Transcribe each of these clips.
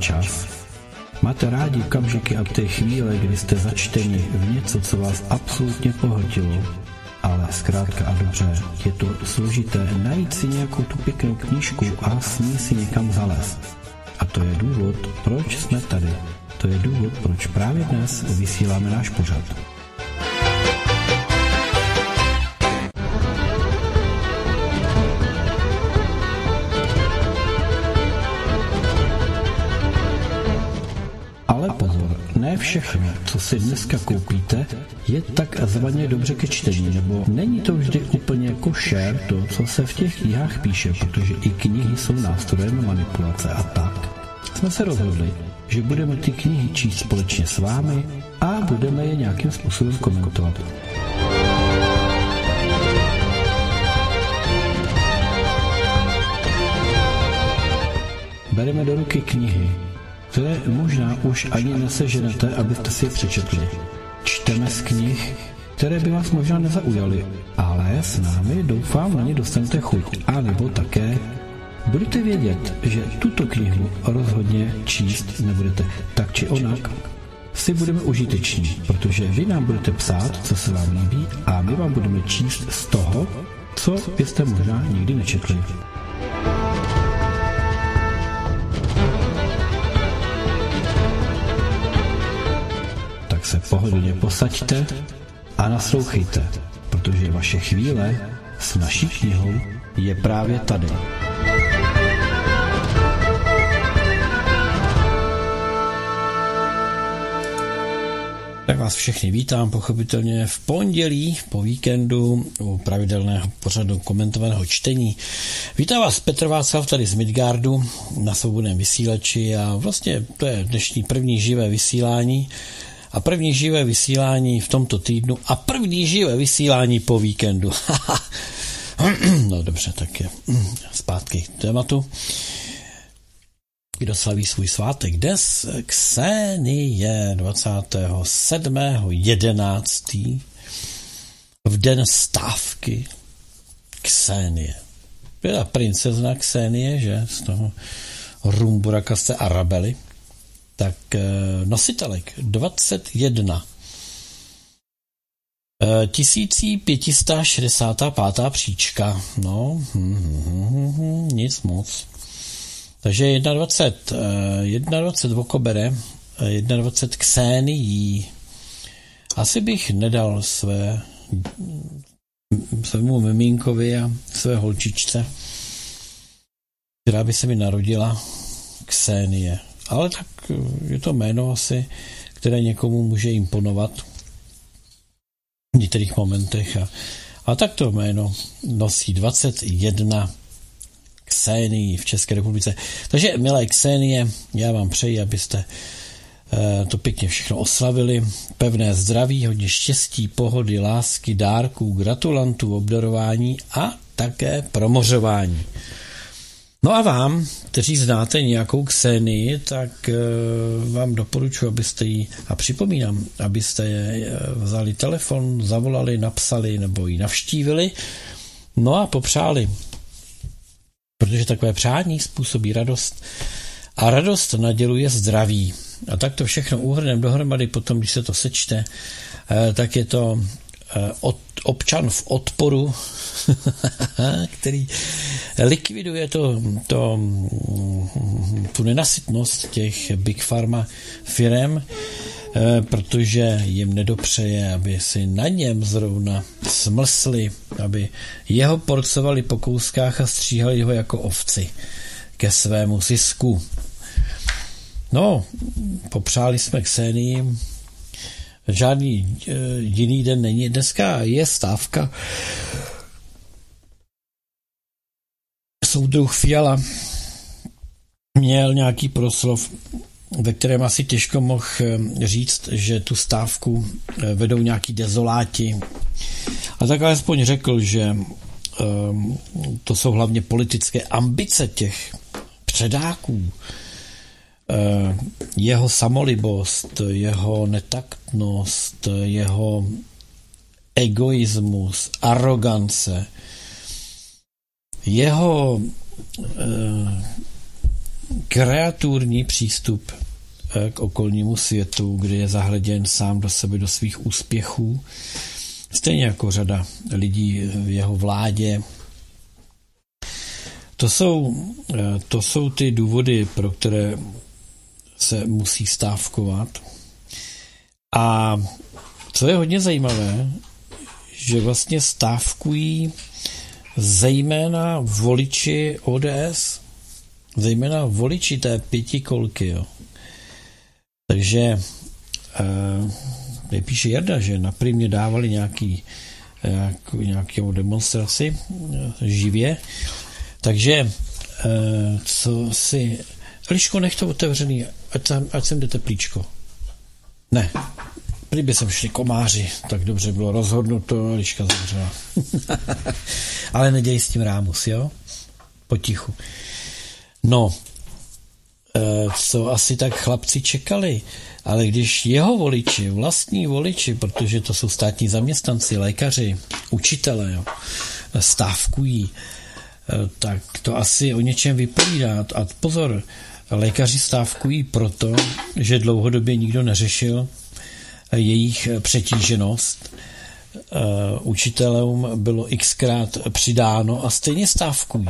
čas? Máte rádi okamžiky a té chvíle, kdy jste začteni v něco, co vás absolutně pohltilo, ale zkrátka a dobře, je to složité najít si nějakou tu pěknou knížku a s ní si někam zalézt. A to je důvod, proč jsme tady. To je důvod, proč právě dnes vysíláme náš pořad. Ale pozor, ne všechno, co si dneska koupíte, je takzvaně dobře ke čtení, nebo není to vždy úplně košer to, co se v těch knihách píše, protože i knihy jsou nástrojem manipulace a tak. Jsme se rozhodli, že budeme ty knihy číst společně s vámi a budeme je nějakým způsobem komentovat. Bereme do ruky knihy, které možná už ani neseženete, abyste si je přečetli. Čteme z knih, které by vás možná nezaujaly, ale s námi doufám na ně dostanete chuť. A nebo také budete vědět, že tuto knihu rozhodně číst nebudete. Tak či onak si budeme užiteční, protože vy nám budete psát, co se vám líbí, a my vám budeme číst z toho, co byste možná nikdy nečetli. Tak se pohodlně posaďte a naslouchejte, protože vaše chvíle s naší knihou je právě tady. Tak vás všechny vítám pochopitelně v pondělí po víkendu u pravidelného pořadu komentovaného čtení. Vítám vás Petr Václav tady z Midgardu na svobodném vysílači a vlastně to je dnešní první živé vysílání a první živé vysílání v tomto týdnu a první živé vysílání po víkendu. No dobře, tak je zpátky k tématu. Kdo slaví svůj svátek dnes? Ksenie 27.11. v den stávky. Ksenie. Byla princezna Ksenie, že? Z toho Rumbura z té Arabely. Tak nositelek 21. 1565. příčka. No, nic moc. Takže 21 okobere, 21 Ksenií. Asi bych nedal svému mimínkovi a své holčičce, která by se mi narodila, Ksenie. Ale tak je to jméno asi, které někomu může imponovat v některých momentech. A tak to jméno nosí 21 Ksenie v České republice. Takže, milé Ksenie, já vám přeji, abyste to pěkně všechno oslavili. Pevné zdraví, hodně štěstí, pohody, lásky, dárků, gratulantů, obdarování a také promořování. No a vám, kteří znáte nějakou Ksenii, tak vám doporučuji, abyste ji, a připomínám, abyste vzali telefon, zavolali, napsali nebo ji navštívili, no a popřáli. Protože takové přání způsobí radost a radost naděluje zdraví. A tak to všechno úhrnem dohromady, potom, když se to sečte, tak je to občan v odporu, který likviduje tu nenasytnost těch big pharma firem, protože jim nedopřeje, aby si na něm zrovna smlsli, aby jeho porcovali po kouskách a stříhali ho jako ovci ke svému zisku. No, popřáli jsme Ksenii, žádný jiný den není. Dneska je stávka. Soudruh Fiala měl nějaký proslov, ve kterém asi těžko mohl říct, že tu stávku vedou nějaký dezoláti. A tak alespoň řekl, že to jsou hlavně politické ambice těch předáků, jeho samolibost, jeho netaktnost, jeho egoismus, arogance, jeho kreaturní přístup k okolnímu světu, kdy je zahleděn sám do sebe, do svých úspěchů, stejně jako řada lidí v jeho vládě. To jsou ty důvody, pro které se musí stávkovat. A co je hodně zajímavé, že vlastně stávkují zejména voliči ODS, zejména voliči té pětikolky. Jo. Takže píše Jarda, že na Primě dávali nějakou demonstraci živě. Takže co si... Eliško, nech to otevřený, ať sem jde teplíčko. Ne, prý by sem šli komáři, tak dobře bylo rozhodnuto, Eliška zavřela. Ale neděj s tím rámus, jo? Potichu. No, co asi tak chlapci čekali, ale když jeho voliči, vlastní voliči, protože to jsou státní zaměstnanci, lékaři, učitelé, jo, stávkují, tak to asi o něčem vypovídá. A pozor, lékaři stávkují proto, že dlouhodobě nikdo neřešil jejich přetíženost. Učitelům bylo xkrát přidáno a stejně stávkují.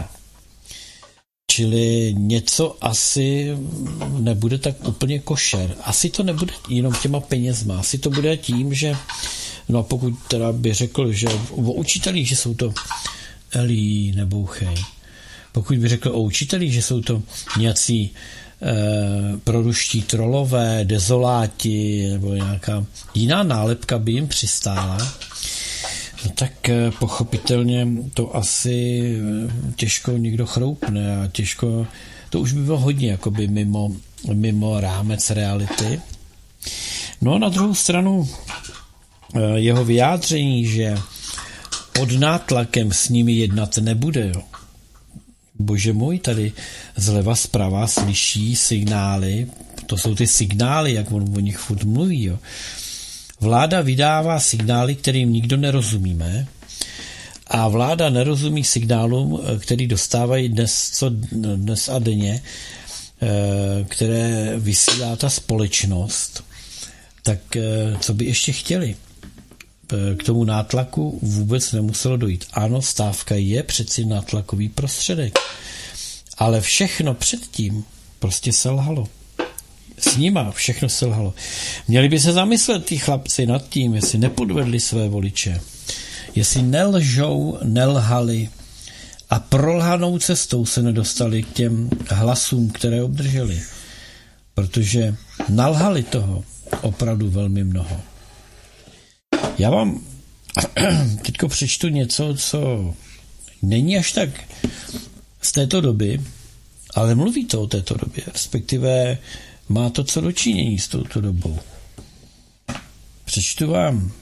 Čili něco asi nebude tak úplně košer. Asi to nebude jenom těma penězma. Asi to bude tím, že no pokud teda by řekl, že o učitelích, že jsou to Elí nebouchej. Pokud by řekl o učitelích, že jsou to nějací proruští trolové, dezoláti nebo nějaká jiná nálepka by jim přistála, no tak pochopitelně to asi těžko někdo chroupne a těžko, to už by bylo hodně jakoby mimo rámec reality. No a na druhou stranu jeho vyjádření, že pod nátlakem s nimi jednat nebude. Jo. Bože můj, tady zleva zprava slyší signály, to jsou ty signály, jak on o nich furt mluví. Jo. Vláda vydává signály, kterým nikdo nerozumíme, a vláda nerozumí signálům, který dostávají dnes a denně, které vysílá ta společnost. Tak co by ještě chtěli? K tomu nátlaku vůbec nemuselo dojít. Ano, stávka je přeci nátlakový prostředek, ale všechno předtím prostě selhalo. S nima všechno selhalo. Měli by se zamyslet ty chlapci nad tím, jestli nepodvedli své voliče, jestli nelhali a prolhanou cestou se nedostali k těm hlasům, které obdrželi. Protože nalhali toho opravdu velmi mnoho. Já vám teďko přečtu něco, co není až tak z této doby, ale mluví to o této době, respektive má to co dočinění s touto dobou. Přečtu vám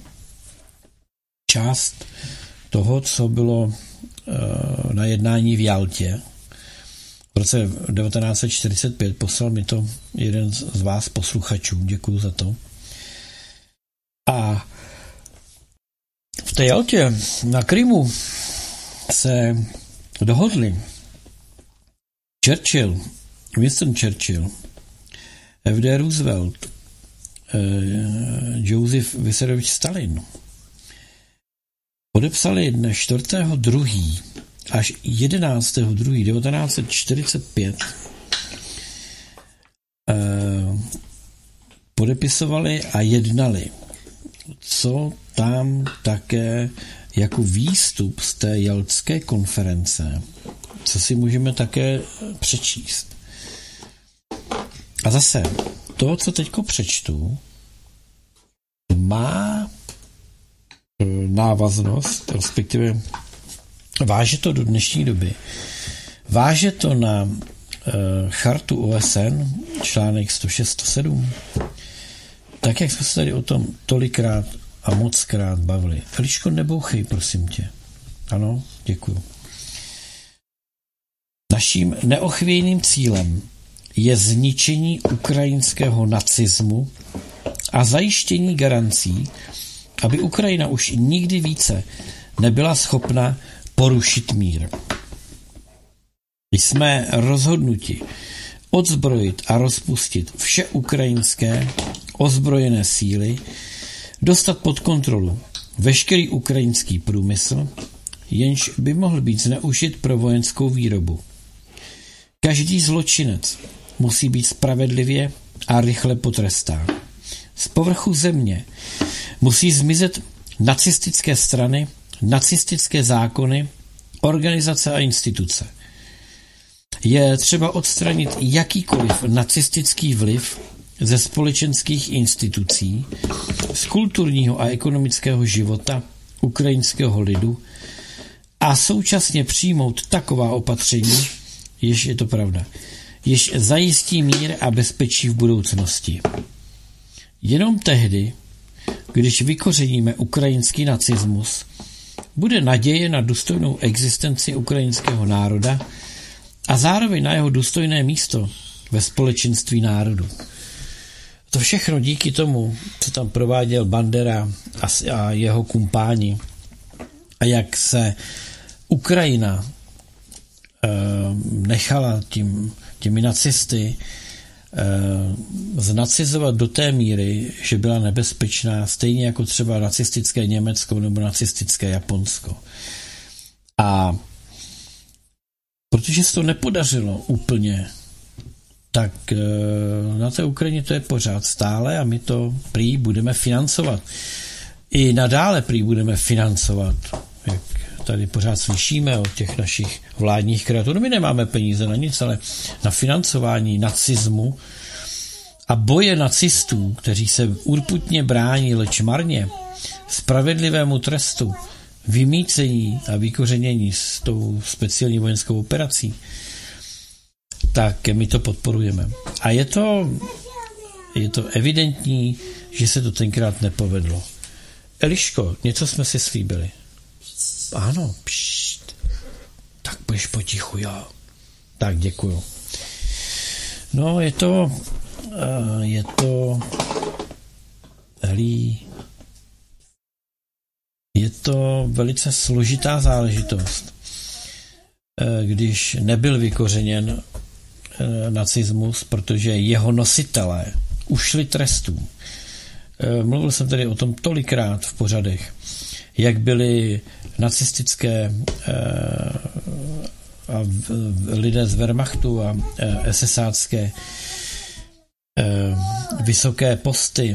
část toho, co bylo na jednání v Jaltě. V roce 1945 poslal mi to jeden z vás posluchačů, děkuju za to. A v té Jaltě na Krymu se dohodli Winston Churchill, F.D. Roosevelt, Josef Vissarionovich Stalin. Podepsali dne 4.2. až 11.2.1945 podepisovali a jednali, co tam také jako výstup z té jaltské konference, co si můžeme také přečíst. A zase, to, co teďko přečtu, má návaznost, respektive váže to do dnešní doby. Váže to na chartu OSN, článek 106-107, tak, jak jsme se tady o tom tolikrát a mockrát bavili. Eliško, nebouchej, prosím tě. Ano, děkuju. Naším neochvějným cílem je zničení ukrajinského nacismu a zajištění garancí, aby Ukrajina už nikdy více nebyla schopna porušit mír. Jsme rozhodnuti odzbrojit a rozpustit vše ukrajinské ozbrojené síly, dostat pod kontrolu veškerý ukrajinský průmysl, jenž by mohl být zneužit pro vojenskou výrobu. Každý zločinec musí být spravedlivě a rychle potrestán. Z povrchu země musí zmizet nacistické strany, nacistické zákony, organizace a instituce. Je třeba odstranit jakýkoliv nacistický vliv ze společenských institucí, z kulturního a ekonomického života ukrajinského lidu a současně přijmout taková opatření, jež je to pravda, jež zajistí mír a bezpečí v budoucnosti. Jenom tehdy, když vykořeníme ukrajinský nacismus, bude naděje na důstojnou existenci ukrajinského národa a zároveň na jeho důstojné místo ve společenství národů. To všechno díky tomu, co tam prováděl Bandera a jeho kumpáni a jak se Ukrajina nechala těmi nacisty znacizovat do té míry, že byla nebezpečná, stejně jako třeba nacistické Německo nebo nacistické Japonsko. A protože se to nepodařilo úplně, tak na té Ukrajině to je pořád stále a my to prý budeme financovat. I nadále prý budeme financovat, jak tady pořád slyšíme od těch našich vládních kreatur. My nemáme peníze na nic, ale na financování nacismu a boje nacistů, kteří se urputně brání, leč marně, spravedlivému trestu, vymýcení a vykořenění s tou speciální vojenskou operací, tak my to podporujeme. A je to evidentní, že se to tenkrát nepovedlo. Eliško, něco jsme si slíbili. Ano, pšt. Tak budeš potichu, jo. Tak, děkuju. No, je to velice složitá záležitost, když nebyl vykořeněn nacismus, protože jeho nositelé ušli trestům. Mluvil jsem tady o tom tolikrát v pořadech, jak byly nacistické a lidé z Wehrmachtu a SSácké vysoké posty,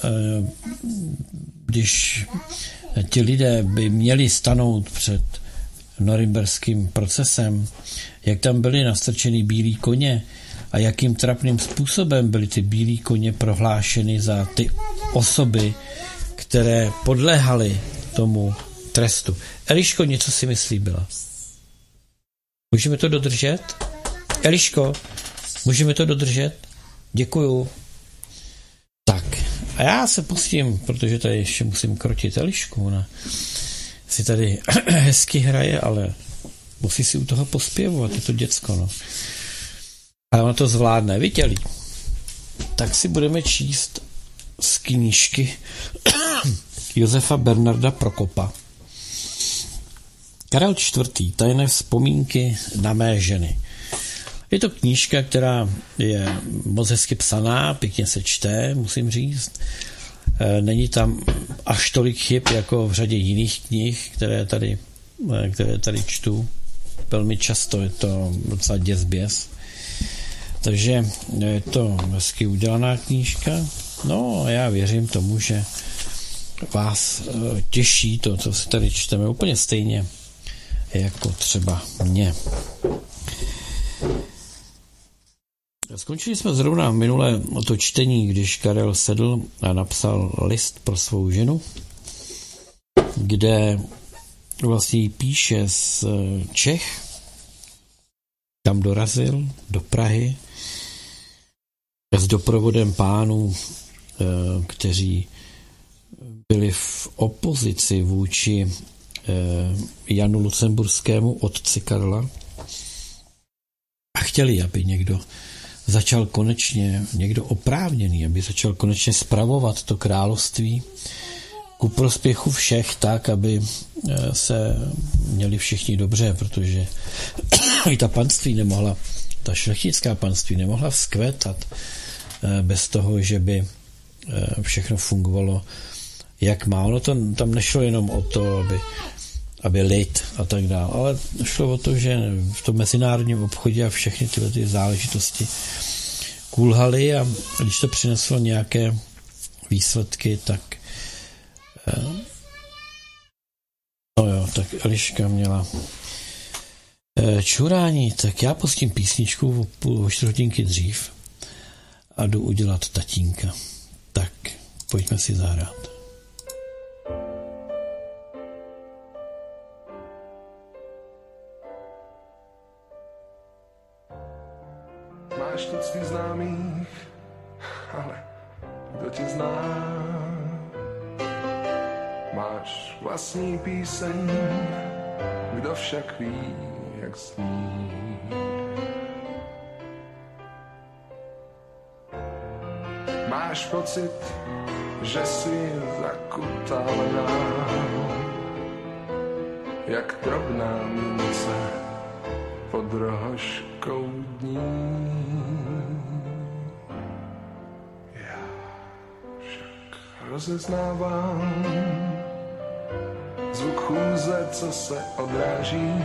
když ti lidé by měli stanout před norimberským procesem, jak tam byly nastrčeny bílí koně a jakým trapným způsobem byly ty bílí koně prohlášeny za ty osoby, které podléhaly tomu trestu. Eliško, něco si mi slíbila. Můžeme to dodržet? Eliško, můžeme to dodržet? Děkuju. Tak, a já se pustím, protože tady ještě musím krotit Elišku. Ona si tady hezky hraje, ale musí si u toho pospěvovat, je to děcko, no. Ale ona to zvládne, viděli. Tak si budeme číst z knížky Josefa Bernarda Prokopa. Karel IV. Tajné vzpomínky na mé ženy. Je to knížka, která je moc hezky psaná, pěkně se čte, musím říct. Není tam až tolik chyb, jako v řadě jiných knih, které tady čtu. Velmi často je to docela děsběs. Takže je to hezky udělaná knížka. No a já věřím tomu, že vás těší to, co si tady čteme, úplně stejně jako třeba mě. Skončili jsme zrovna minulé to čtení, když Karel sedl a napsal list pro svou ženu, kde vlastně jí píše z Čech, tam dorazil do Prahy s doprovodem pánů, kteří byli v opozici vůči Janu Lucemburskému, otci Karla, a chtěli, aby někdo oprávněný, aby začal konečně spravovat to království ku prospěchu všech tak, aby se měli všichni dobře, protože i ta panství nemohla ta šlechtická panství nemohla vzkvétat bez toho, že by všechno fungovalo jak má. Ono tam nešlo jenom o to, aby lid a tak dále, ale šlo o to, že v tom mezinárodním obchodě a všechny tyhle ty záležitosti kulhaly a když to přineslo nějaké výsledky, tak tak Eliška měla čurání, tak já pustím písničku o 4 hodinky dřív a jdu udělat tatínka. Tak, pojďme si zahrát. Máš tu svých známých, ale kdo tě zná? Máš vlastní píseň, kdo však ví, jak zní. Máš pocit, že jsi zakutalená, jak drobná mince pod rohožkou dní. Já však rozeznávám zvuk chůze, co se odráží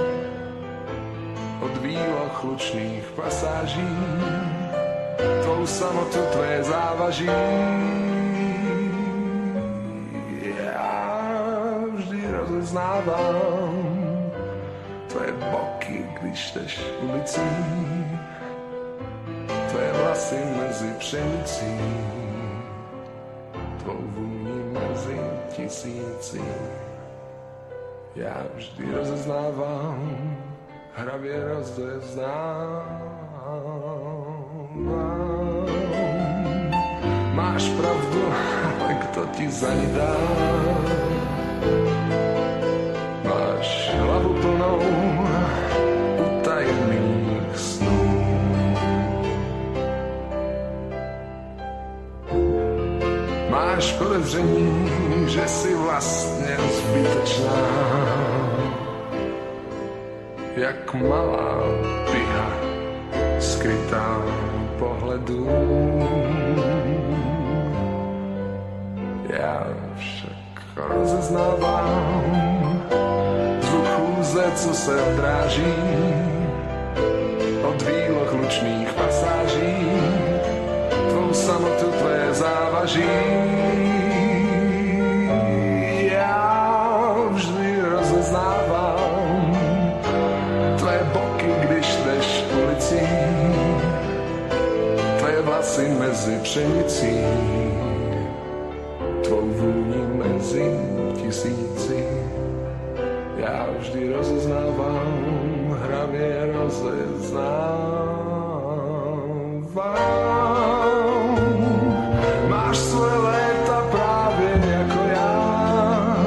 od výloh lučných pasáží, tvou samotu, tvé závaží. Já vždy rozeznávám tvé boky, když jdeš ulicí, tvé vlasy mezi pšenicí, tvou vůni mezi tisíci. Já vždy rozeznávám, hravě rozeznávám. Máš pravdu, ale kdo ti za ní dá? Máš hlavu plnou utajených snů. Máš podezření, že jsi vlastně zbytečná, jak malá piha skrytá pohledu. Já však rozeznávám zvuk chůze, co se odráží od výloh lučných pasáží, tvou samotu, tvé závaží. Já vždy rozeznávám tvé boky, když jdeš ulicí, tvé vlasy mezi pšenicí, tvou vůni mezi tisíci. Já vždy rozeznávám, hravě rozeznávám. Máš svoje léta právě jako já,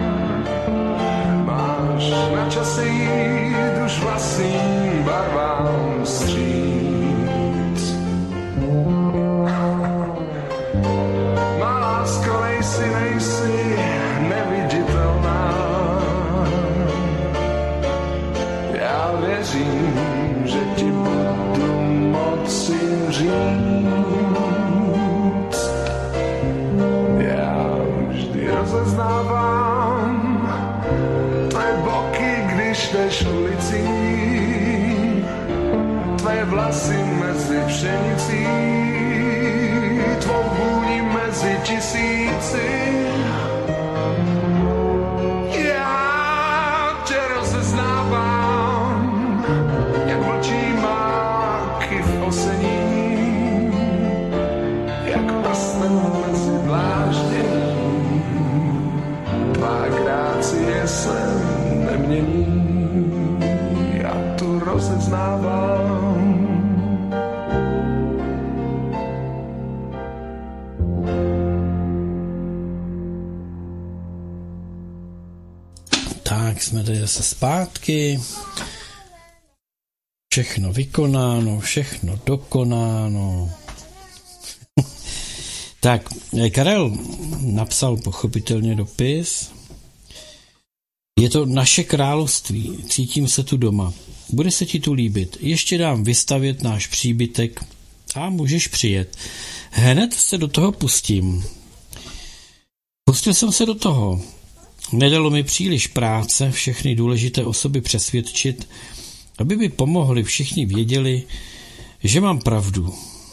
máš na čase jít už vlastním barvám vstříc. Má lásko, nejsi neviditelná. Já věřím, že ti budu moci říct. Já vždy rozeznávám tvé boky, když jdeš ulicí, tvé vlasy mezi pšenicí, tvou vůni mezi tisíci. Já tě rozeznávám, jak vlčí máky v osení, jak prsten mezi dláždění. Tvá grácie se nemění, já tu rozeznávám. Tak jsme tady zase zpátky. Všechno vykonáno, všechno dokonáno. Tak, Karel napsal pochopitelně dopis. Je to naše království, cítím se tu doma. Bude se ti tu líbit. Ještě dám vystavět náš příbytek a můžeš přijet. Hned se do toho pustím. Pustil jsem se do toho. Nedalo mi příliš práce všechny důležité osoby přesvědčit, aby mi pomohli, všichni věděli, že mám pravdu.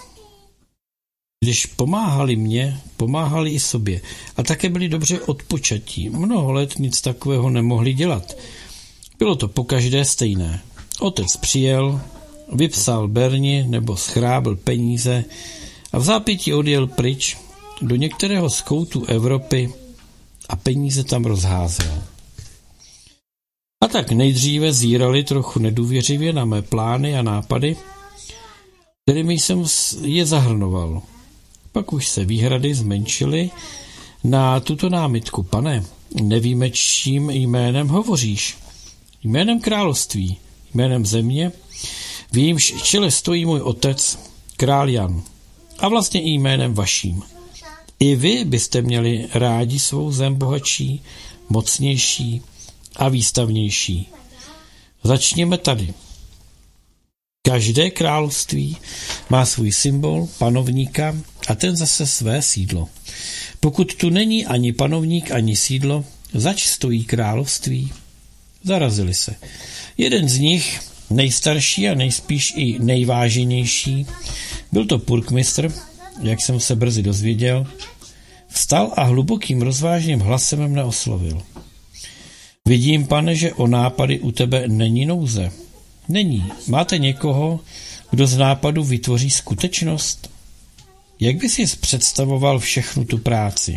Když pomáhali mě, pomáhali i sobě a také byli dobře odpočatí. Mnoho let nic takového nemohli dělat. Bylo to pokaždé stejné. Otec přijel, vypsal berni nebo schrábl peníze a v zápětí odjel pryč do některého z koutů Evropy a peníze tam rozházel. A tak nejdříve zírali trochu nedůvěřivě na mé plány a nápady, kterými jsem je zahrnoval. Pak už se výhrady zmenšily na tuto námitku. Pane, nevíme, čím jménem hovoříš. Jménem království, jménem země, v jejímž čele stojí můj otec, král Jan. A vlastně i jménem vaším. I vy byste měli rádi svou zem bohatší, mocnější a výstavnější. Začněme tady. Každé království má svůj symbol, panovníka a ten zase své sídlo. Pokud tu není ani panovník, ani sídlo, zač stojí království? Zarazili se. Jeden z nich, nejstarší a nejspíš i nejváženější, byl to purkmistr, jak jsem se brzy dozvěděl, vstal a hlubokým rozvážným hlasem mne oslovil. Vidím, pane, že o nápady u tebe není nouze. Není. Máte někoho, kdo z nápadu vytvoří skutečnost? Jak bys si představoval všechnu tu práci?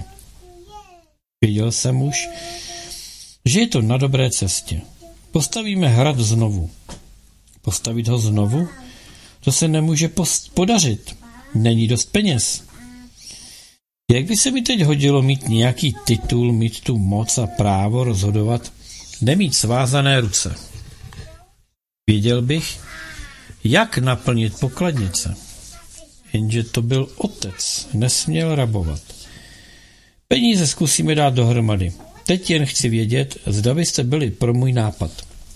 Věděl jsem už, že je to na dobré cestě. Postavíme hrad znovu. Postavit ho znovu? To se nemůže podařit. Není dost peněz. Jak by se mi teď hodilo mít nějaký titul, mít tu moc a právo rozhodovat, nemít svázané ruce? Věděl bych, jak naplnit pokladnice. Jenže to byl otec, nesměl rabovat. Peníze zkusíme dát dohromady. Teď jen chci vědět, zda byste byli pro můj nápad.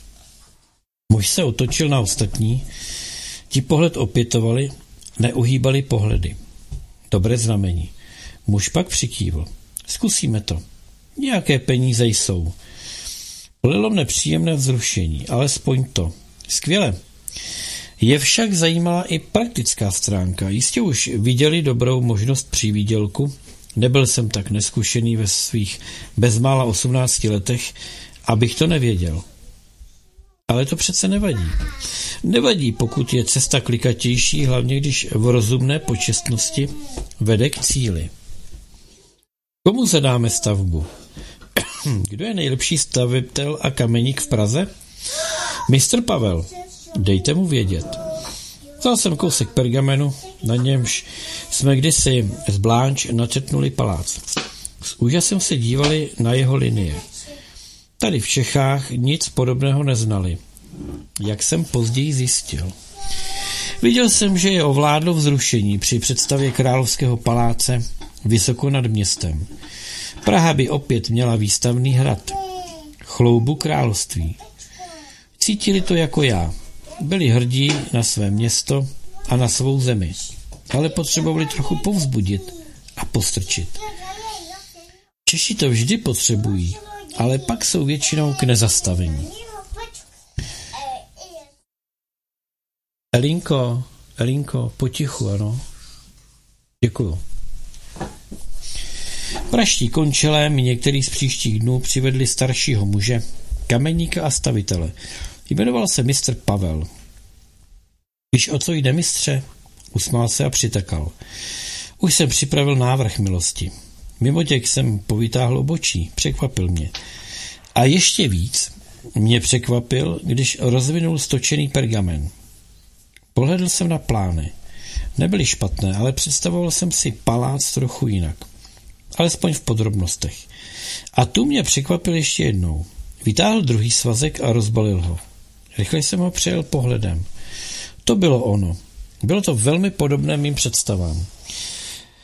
Muž se otočil na ostatní, ti pohled opětovali, neuhýbali pohledy. Dobré znamení. Muž pak přikývl. Zkusíme to. Nějaké peníze jsou. Polilo mne příjemné vzrušení, alespoň to. Skvěle. Je však zajímala i praktická stránka. Jistě už viděli dobrou možnost při výdělku. Nebyl jsem tak neskušený ve svých bezmála 18 letech, abych to nevěděl. Ale to přece nevadí. Nevadí, pokud je cesta klikatější, hlavně když v rozumné počestnosti vede k cíli. Komu zadáme stavbu? Kdo je nejlepší stavitel a kameník v Praze? Mistr Pavel. Dejte mu vědět. Vzal jsem kousek pergamenu, na němž jsme kdysi z Blanche načrtnuli palác. S úžasem se dívali na jeho linie. Tady v Čechách nic podobného neznali, jak jsem později zjistil. Viděl jsem, že je ovládlo vzrušení při představě královského paláce vysoko nad městem. Praha by opět měla výstavný hrad, chloubu království. Cítili to jako já. Byli hrdí na své město a na svou zemi, ale potřebovali trochu povzbudit a postrčit. Češi to vždy potřebují, ale pak jsou většinou k nezastavení. Elinko, potichu, ano. Děkuju. Praští končelé mi některý z příštích dnů přivedli staršího muže, kameníka a stavitele. Jmenoval se mistr Pavel. Víš, o co jde, mistře? Usmál se a přitakal. Už jsem připravil návrh milosti. Mimotěk jsem povytáhl obočí, překvapil mě. A ještě víc mě překvapil, když rozvinul stočený pergamen. Pohledl jsem na plány. Nebyly špatné, ale představoval jsem si palác trochu jinak. Alespoň v podrobnostech. A tu mě překvapil ještě jednou. Vytáhl druhý svazek a rozbalil ho. Rychle jsem ho přejel pohledem. To bylo ono. Bylo to velmi podobné mým představám.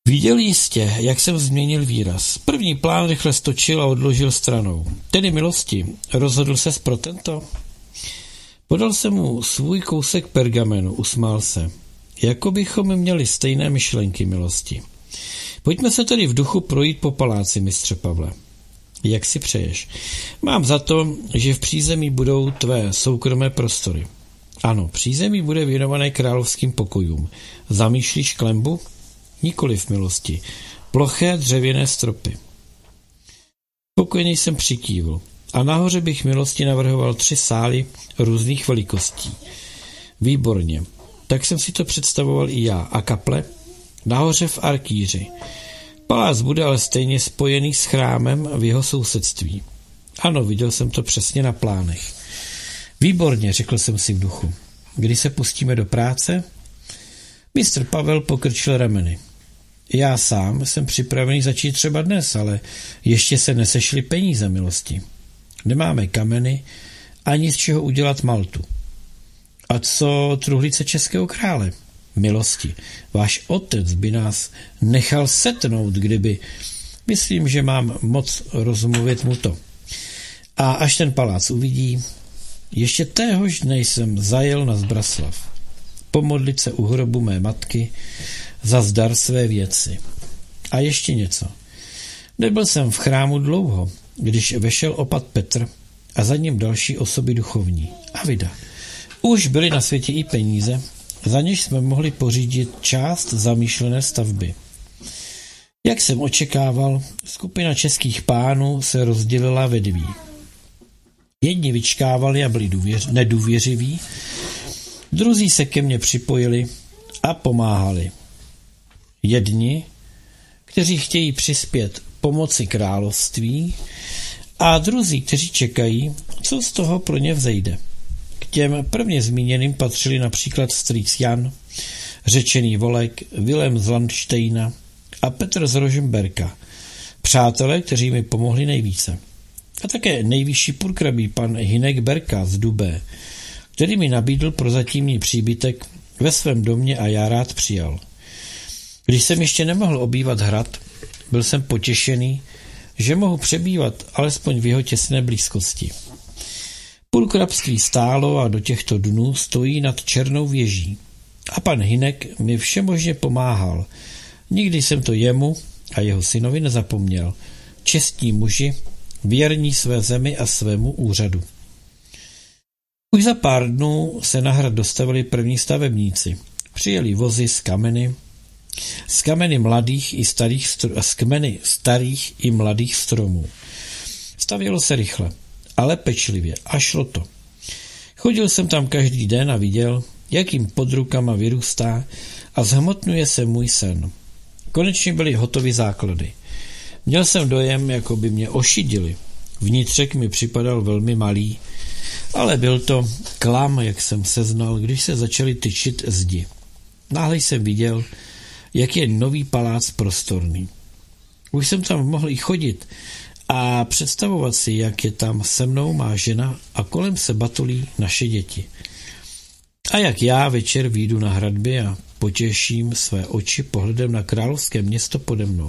Viděl jistě, jak jsem změnil výraz. První plán rychle stočil a odložil stranou. Tedy milosti, rozhodl ses pro tento? Podal jsem mu svůj kousek pergamenu, usmál se. Jako bychom měli stejné myšlenky, milosti. Pojďme se tedy v duchu projít po paláci, mistře Pavle. Jak si přeješ? Mám za to, že v přízemí budou tvé soukromé prostory. Ano, přízemí bude věnované královským pokojům. Zamýšlíš klembu? Nikoliv, milosti. Ploché dřevěné stropy. Spokojně jsem přikývl. A nahoře bych, milosti, navrhoval 3 sály různých velikostí. Výborně. Tak jsem si to představoval i já. A kaple? Nahoře v arkýři. Palác bude ale stejně spojený s chrámem v jeho sousedství. Ano, viděl jsem to přesně na plánech. Výborně, řekl jsem si v duchu. Kdy se pustíme do práce? Mistr Pavel pokrčil rameny. Já sám jsem připravený začít třeba dnes, ale ještě se nesešly peníze, milosti. Nemáme kameny ani z čeho udělat maltu. A co truhlice českého krále? Milosti, váš otec by nás nechal setnout, kdyby... Myslím, že mám moc rozmluvit mu to. A až ten palác uvidí, ještě téhož dne jsem zajel na Zbraslav. Pomodlit se u hrobu mé matky za zdar své věci. A ještě něco. Nebyl jsem v chrámu dlouho, když vešel opat Petr a za ním další osoby duchovní. A vida. Už byly na světě i peníze, za něž jsme mohli pořídit část zamýšlené stavby. Jak jsem očekával, skupina českých pánů se rozdělila ve 2. Jedni vyčkávali a byli nedůvěřiví, druzí se ke mně připojili a pomáhali. Jedni, kteří chtějí přispět pomoci království, a druzí, kteří čekají, co z toho pro ně vzejde. K těm prvně zmíněným patřili například strýc Jan, řečený Volek, Vilém z Landštejna a Petr z Rožmberka, přátelé, kteří mi pomohli nejvíce. A také nejvyšší purkrabí pan Hynek Berka z Dubé, který mi nabídl prozatímní příbytek ve svém domě a já rád přijal. Když jsem ještě nemohl obývat hrad, byl jsem potěšený, že mohu přebývat alespoň v jeho těsné blízkosti. Purkrabství stálo a do těchto dnů stojí nad Černou věží. A pan Hynek mi všemožně pomáhal. Nikdy jsem to jemu a jeho synovi nezapomněl. Čestní muži, věrní své zemi a svému úřadu. Už za pár dnů se na hrad dostavili první stavebníci. Přijeli vozy z kameny mladých i starých i mladých stromů. Stavělo se rychle, ale pečlivě a šlo to. Chodil jsem tam každý den a viděl, jakým pod rukama vyrůstá a zhmotňuje se můj sen. Konečně byly hotovy základy. Měl jsem dojem, jako by mě ošidili. Vnitřek mi připadal velmi malý, ale byl to klam, jak jsem seznal, když se začaly tyčit zdi. Náhle jsem viděl, jak je nový palác prostorný. Už jsem tam mohl i chodit a představovat si, jak je tam se mnou má žena a kolem se batolí naše děti. A jak já večer vyjdu na hradby a potěším své oči pohledem na královské město pode mnou.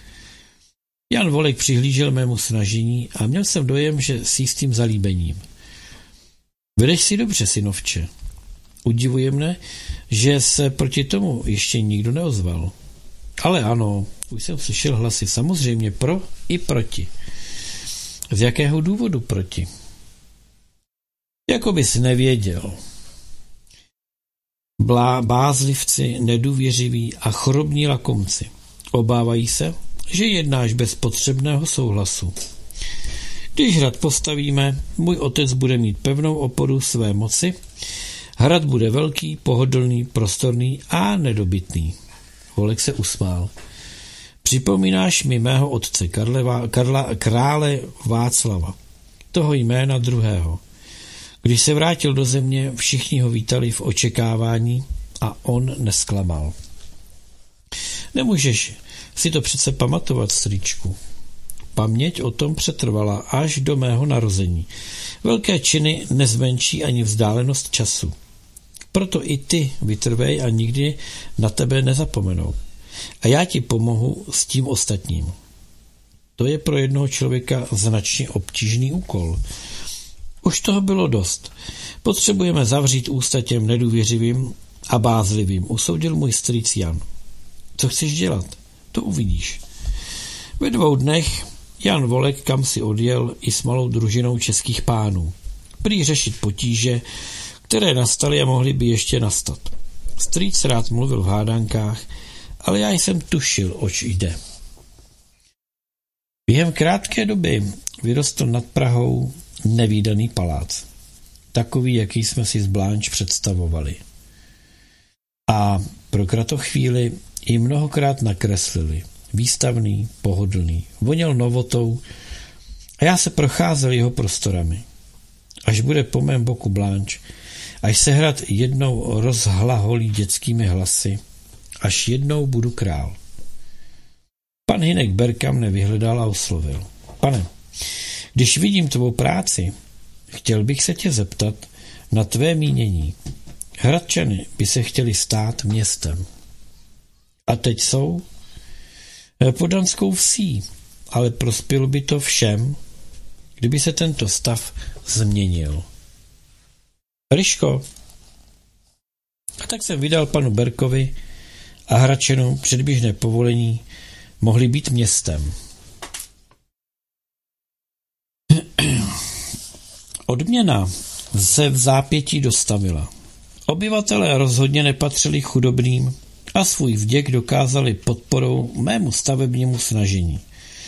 Jan Volek přihlížel mému snažení a měl jsem dojem, že s jistým zalíbením. Vedeš si dobře, synovče. Udivuje mne, že se proti tomu ještě nikdo neozval. Ale ano, už jsem slyšel hlasy samozřejmě pro i proti. Z jakého důvodu proti? Jako bys nevěděl. Bázlivci, nedůvěřiví a chorobní lakomci. Obávají se, že jednáš bez potřebného souhlasu. Když hrad postavíme, můj otec bude mít pevnou oporu své moci. Hrad bude velký, pohodlný, prostorný a nedobytný. Volek se usmál. Připomínáš mi mého otce krále Václava, toho jména druhého. Když se vrátil do země, všichni ho vítali v očekávání a on nesklamal. Nemůžeš si to přece pamatovat, strýčku. Paměť o tom přetrvala až do mého narození. Velké činy nezmenší ani vzdálenost času. Proto i ty vytrvej a nikdy na tebe nezapomenou. a já ti pomohu s tím ostatním. To je pro jednoho člověka značně obtížný úkol. Už toho bylo dost. Potřebujeme zavřít ústa těm nedůvěřivým a bázlivým, usoudil můj strýc Jan. Co chceš dělat? To uvidíš. Ve 2 dnech Jan Volek kam si odjel i s malou družinou českých pánů. Prý řešit potíže, které nastaly a mohly by ještě nastat. Strýc rád mluvil v hádankách, ale já jsem tušil, oč jde. Během krátké doby vyrostl nad Prahou nevídaný palác. Takový, jaký jsme si z Blanche představovali. A pro kratochvíli i mnohokrát nakreslili. Výstavný, pohodlný, voněl novotou a já se procházel jeho prostorami. Až bude po mém boku Blanche, až se hrad jednou rozhlaholí dětskými hlasy, až jednou budu král. Pan Hynek Berka mne vyhledal a oslovil. Pane, když vidím tvou práci, chtěl bych se tě zeptat na tvé mínění. Hradčany by se chtěli stát městem. A teď jsou podanskou vsí, ale prospělo by to všem, kdyby se tento stav změnil. Ryško. A tak jsem vydal panu Berkovi a Hradčanům předběžné povolení mohli být městem. Odměna se v zápětí dostavila. Obyvatelé rozhodně nepatřili chudobným a svůj vděk dokázali podporou mému stavebnímu snažení.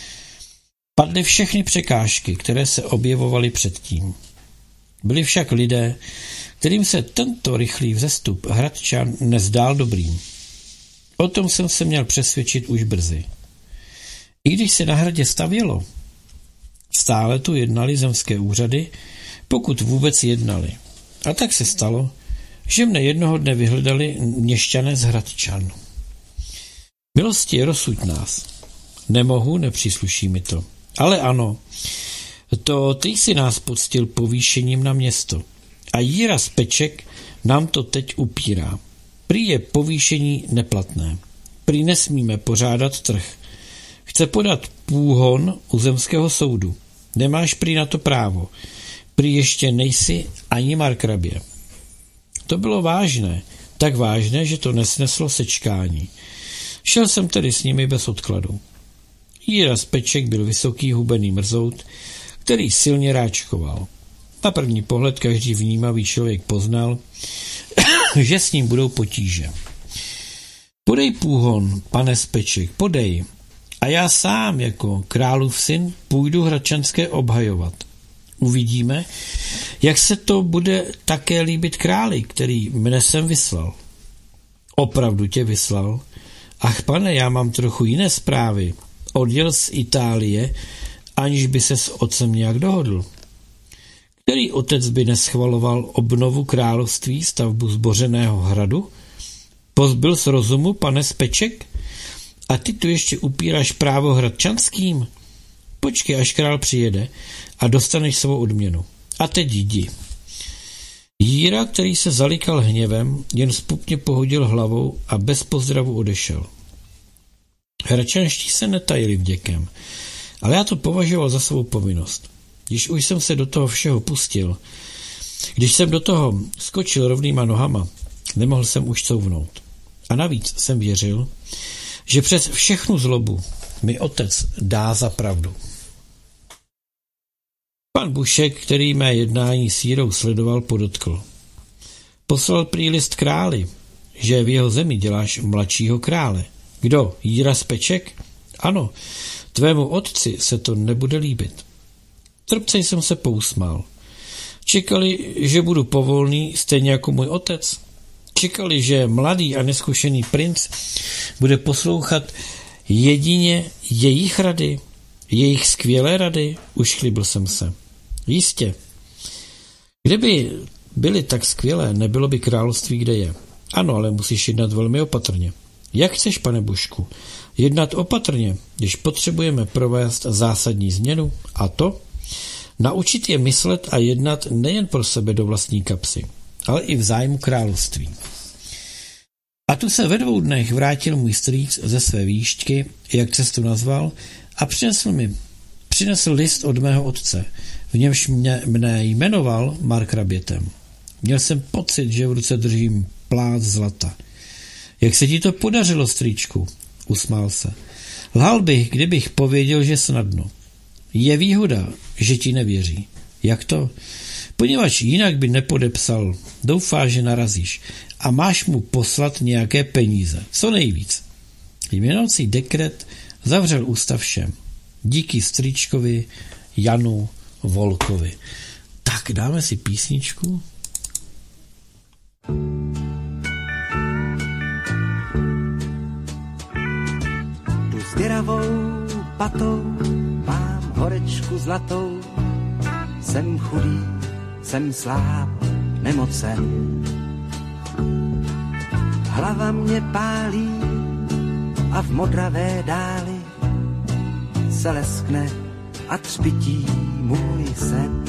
Padly všechny překážky, které se objevovaly předtím. Byli však lidé, kterým se tento rychlý vzestup Hradčan nezdál dobrým. O tom jsem se měl přesvědčit už brzy. I když se na hradě stavělo, stále tu jednali zemské úřady, pokud vůbec jednali. A tak se stalo, že mne jednoho dne vyhledali měšťané z Hradčan. Milosti, rozsuď nás. Nemohu, nepřísluší mi to. Ale ano, to ty jsi nás poctil povýšením na město. A Jíra Speček nám to teď upírá. Prý je povýšení neplatné. Prý nesmíme pořádat trh. Chce podat půhon u zemského soudu. Nemáš prý na to právo. Prý ještě nejsi ani markrabě. To bylo vážné. Tak vážné, že to nesneslo sečkání. Šel jsem tedy s nimi bez odkladu. Jíra Speček byl vysoký hubený mrzout, který silně ráčkoval. Na první pohled každý vnímavý člověk poznal, že s ním budou potíže. Podej půhon, pane Speček, podej. A já sám jako králův syn půjdu Hradčanské obhajovat. Uvidíme, jak se to bude také líbit králi, který mne sem vyslal. Opravdu tě vyslal? Ach, pane, já mám trochu jiné zprávy. Odjel z Itálie, aniž by se s otcem nějak dohodl. Který otec by neschvaloval obnovu království, stavbu zbořeného hradu? Pozbyl z rozumu, pane Speček? A ty tu ještě upíráš právo Hradčanským? Počkej, až král přijede a dostaneš svou odměnu. A teď jdi. Jíra, který se zalikal hněvem, jen zpupně pohodil hlavou a bez pozdravu odešel. Hradčanští se netajili vděkem, ale já to považoval za svou povinnost. Když už jsem se do toho všeho pustil, když jsem do toho skočil rovnýma nohama, nemohl jsem už couvnout. A navíc jsem věřil, že přes všechnu zlobu mi otec dá za pravdu. Pan Bušek, který mé jednání s Jírou sledoval, podotkl. Poslal prý list králi, že v jeho zemi děláš mladšího krále. Kdo? Jíra Speček? Ano, tvému otci se to nebude líbit. Trpce jsem se pousmál. Čekali, že budu povolný, stejně jako můj otec. Čekali, že mladý a neskušený princ bude poslouchat jedině jejich rady, jejich skvělé rady, ušklíbil jsem se. Jistě. Kdyby byly tak skvělé, nebylo by království, kde je. Ano, ale musíš jednat velmi opatrně. Jak chceš, pane Bušku? Jednat opatrně, když potřebujeme provést zásadní změnu, a to naučit je myslet a jednat nejen pro sebe do vlastní kapsy, ale i v zájmu království. A tu se ve 2 dnech vrátil můj strýc ze své výšťky, jak cestu nazval, a přinesl list od mého otce, v němž mne jmenoval markrabětem. Měl jsem pocit, že v ruce držím plát zlata. Jak se ti to podařilo, strýčku? Usmál se. Lhal bych, kdybych pověděl, že snadno. Je výhoda, že ti nevěří. Jak to? Poněvadž jinak by nepodepsal. Doufá, že narazíš. A máš mu poslat nějaké peníze. Co nejvíc. Jmenoucí dekret zavřel ústa všem. Díky strýčkovi Janu Volkovi. Tak dáme si písničku. Tu s děravou patou mám horečku zlatou. Jsem chudý, jsem sláb, nemocen. Hlava mě pálí a v modravé dáli se leskne a třpití můj sen.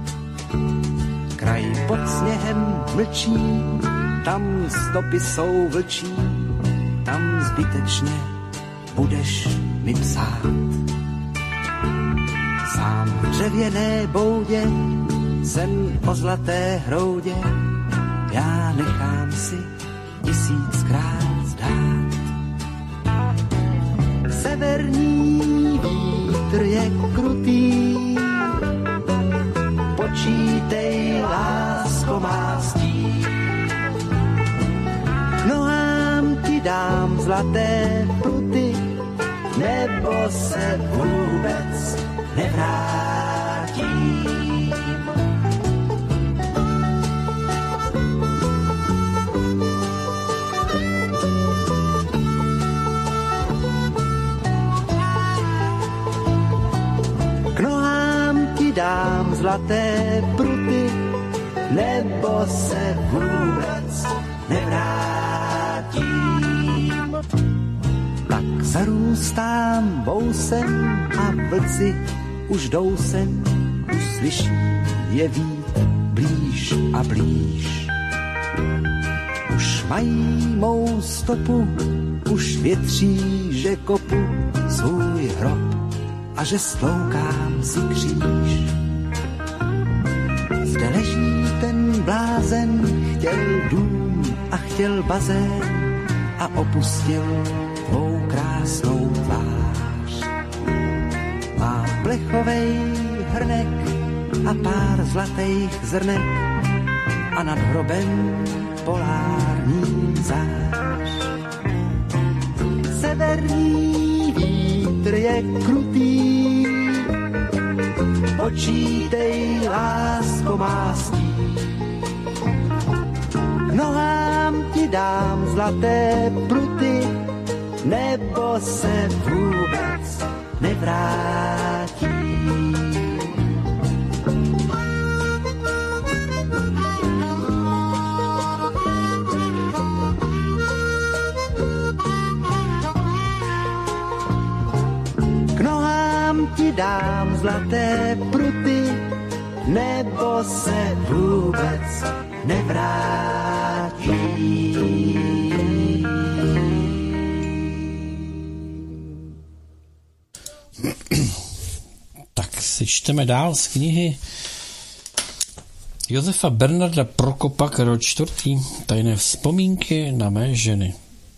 Kraj pod sněhem mlčí, tam stopy jsou vlčí, tam zbytečně budeš mi psát. Sám v dřevěné boudě jsem o zlaté hroudě, já nechám si 1000krát zdát. Severní vítr je krutý, počítej, lásko má stín. K nohám ti dám zlaté pruty, nebo se vůbec nevrátím. K nohám ti dám zlaté pruty, nebo se vůbec nevrátím. Tak zarůstám vousem a vlci už jdou sem, uslyší je vít blíž a blíž. Už mají mou stopu, už větří, že kopu svůj hrob a že stloukám si kříž. Zde leží ten blázen, chtěl dům a chtěl bazén a opustil tvou krásnou tvář. Má plechovej hrnek a pár zlatých zrnek a nad hrobem polární zář. Severní vítr je krutý, počítej, lásko má stín. K nohám ti dám zlaté pruty, nebo se vůbec nevrátím. K nohám ti dám zlaté pruty, nebo se vůbec nevrátím. Tak si čteme dál z knihy Josefa Bernarda Prokopa, Karel IV. Tajné vzpomínky na mé ženy.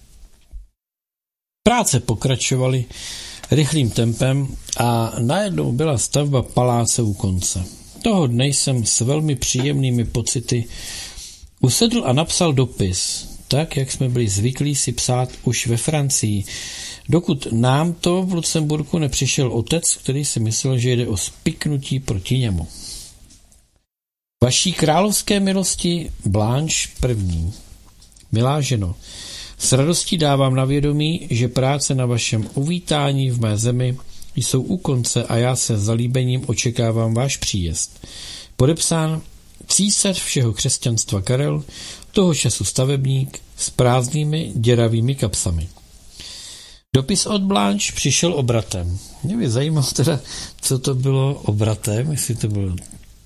Práce pokračovaly rychlým tempem a najednou byla stavba paláce u konce. Toho dne jsem s velmi příjemnými pocity usedl a napsal dopis, tak, jak jsme byli zvyklí si psát už ve Francii, dokud nám to v Lucemburku nepřišel otec, který si myslel, že jde o spiknutí proti němu. Vaší královské milosti Blanche I. Milá ženo, s radostí dávám na vědomí, že práce na vašem uvítání v mé zemi jsou u konce a já se zalíbením očekávám váš příjezd. Podepsán císař všeho křesťanstva Karel, toho času stavebník s prázdnými děravými kapsami. Dopis od Blanche přišel obratem. Mě by zajímalo teda, co to bylo obratem, jestli to bylo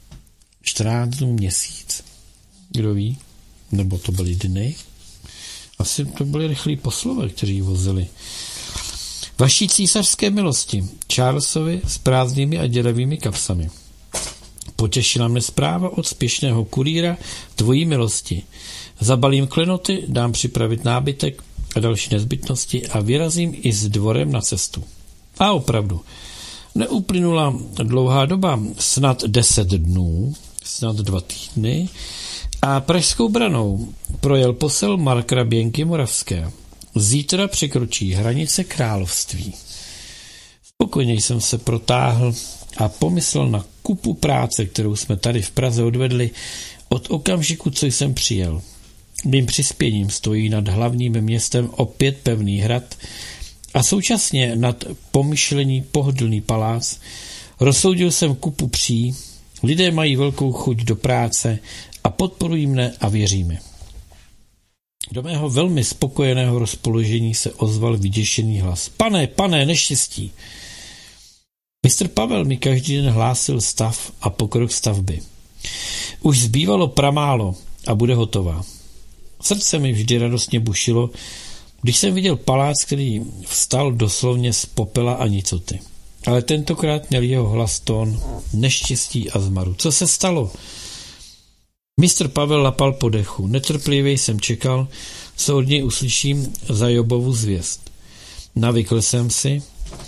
14 měsíc. Kdo ví? Nebo to byly dny? Asi to byli rychlí poslové, kteří vozili. Vaší císařské milosti, Charlesovi s prázdnými a děravými kapsami. Potěšila mne zpráva od spěšného kurýra tvojí milosti. Zabalím klenoty, dám připravit nábytek a další nezbytnosti a vyrazím i s dvorem na cestu. A opravdu, neuplynula dlouhá doba, snad 10 dnů, snad 2 týdny, a Pražskou branou projel posel markraběnky Moravské. Zítra překročí hranice království. Spokojně jsem se protáhl a pomyslel na kupu práce, kterou jsme tady v Praze odvedli od okamžiku, co jsem přijel. Mým přispěním stojí nad hlavním městem opět pevný hrad a současně nad pomyšlení pohodlný palác. Rozsoudil jsem kupu pří, lidé mají velkou chuť do práce a podporují mne a věří mi. Do mého velmi spokojeného rozpoložení se ozval vyděšený hlas. Pane, neštěstí! Mistr Pavel mi každý den hlásil stav a pokrok stavby. Už zbývalo pramálo a bude hotová. Srdce mi vždy radostně bušilo, když jsem viděl palác, který vstal doslovně z popela a nicoty. Ale tentokrát měl jeho hlas tón neštěstí a zmaru. Co se stalo? Mistr Pavel lapal po dechu. Netrplivě jsem čekal, co od něj uslyším za Jobovu zvěst. Navykl jsem si,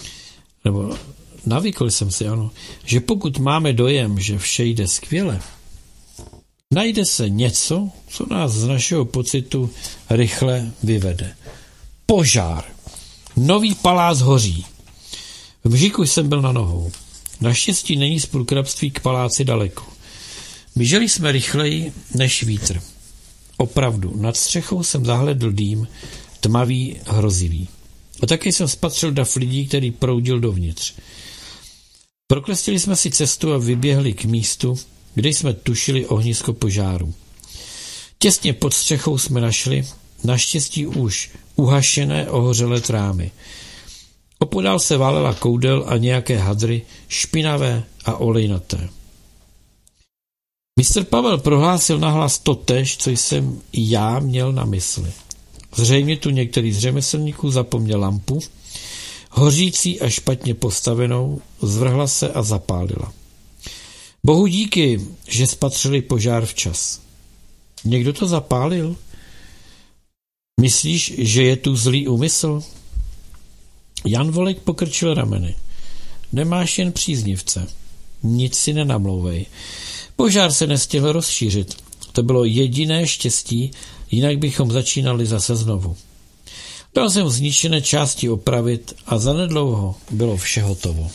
ano, že pokud máme dojem, že vše jde skvěle, najde se něco, co nás z našeho pocitu rychle vyvede. Požár. Nový palác hoří. V mžiku jsem byl na nohou. Naštěstí není z Purkrabství k paláci daleko. Běželi jsme rychleji než vítr. Opravdu, nad střechou jsem zahledl dým, tmavý, hrozivý. A taky jsem spatřil dav lidí, který proudil dovnitř. Proklestili jsme si cestu a vyběhli k místu, kde jsme tušili ohnisko požáru. Těsně pod střechou jsme našli, naštěstí už uhašené ohořelé trámy. Opodál se válela koudel a nějaké hadry, špinavé a olejnaté. Mistr Pavel prohlásil nahlas totéž, co jsem i já měl na mysli. Zřejmě tu některý z řemeslníků zapomněl lampu, hořící a špatně postavenou, zvrhla se a zapálila. Bohu díky, že spatřili požár včas. Někdo to zapálil? Myslíš, že je tu zlý úmysl? Jan Volek pokrčil rameny. Nemáš jen příznivce. Nic si nenamlouvej. Požár se nestihl rozšířit. To bylo jediné štěstí, jinak bychom začínali zase znovu. Dal jsem zničené části opravit a zanedlouho bylo vše hotovo.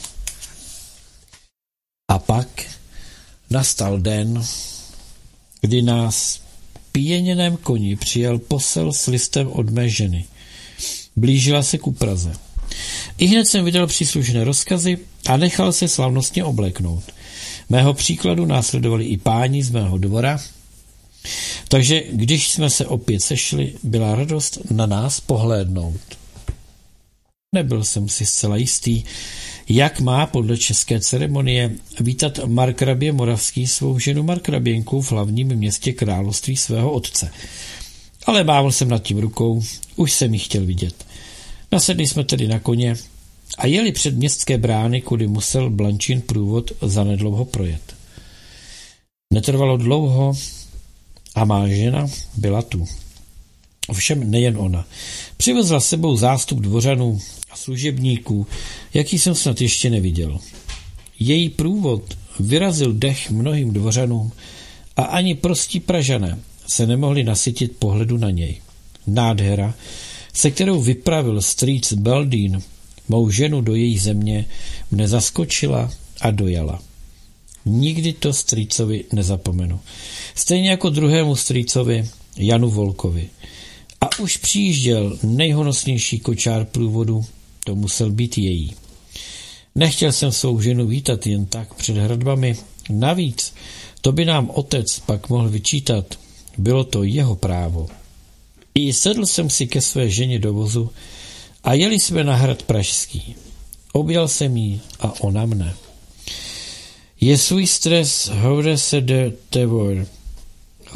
A pak nastal den, kdy nás pěněném koni přijel posel s listem od mé ženy. Blížila se ku Praze. Ihned jsem vydal příslušné rozkazy a nechal se slavnostně obléknout. Mého příkladu následovali i páni z mého dvora, takže když jsme se opět sešli, byla radost na nás pohlédnout. Nebyl jsem si zcela jistý, jak má podle české ceremonie vítat markrabě Moravský svou ženu markraběnku v hlavním městě království svého otce. Ale mával jsem nad tím rukou, už jsem ji chtěl vidět. Nasedli jsme tedy na koně a jeli před městské brány, kudy musel Blančin průvod zanedlouho projet. Netrvalo dlouho a má žena byla tu. Ovšem nejen ona. Přivezla s sebou zástup dvořanů a služebníků, jaký jsem snad ještě neviděl. Její průvod vyrazil dech mnohým dvořanům a ani prostí Pražané se nemohli nasytit pohledu na něj. Nádhera, se kterou vypravil strýc Baldín mou ženu do její země, mne zaskočila a dojala. Nikdy to strýcovi nezapomenu. Stejně jako druhému strýcovi Janu Volkovi. A už přijížděl nejhonosnější kočár průvodu, to musel být její. Nechtěl jsem svou ženu vítat jen tak před hradbami. Navíc, to by nám otec pak mohl vyčítat. Bylo to jeho právo. I sedl jsem si ke své ženě do vozu a jeli jsme na hrad Pražský. Objal jsem jí a ona mne. Je svůj stres, hovoře se de tevor.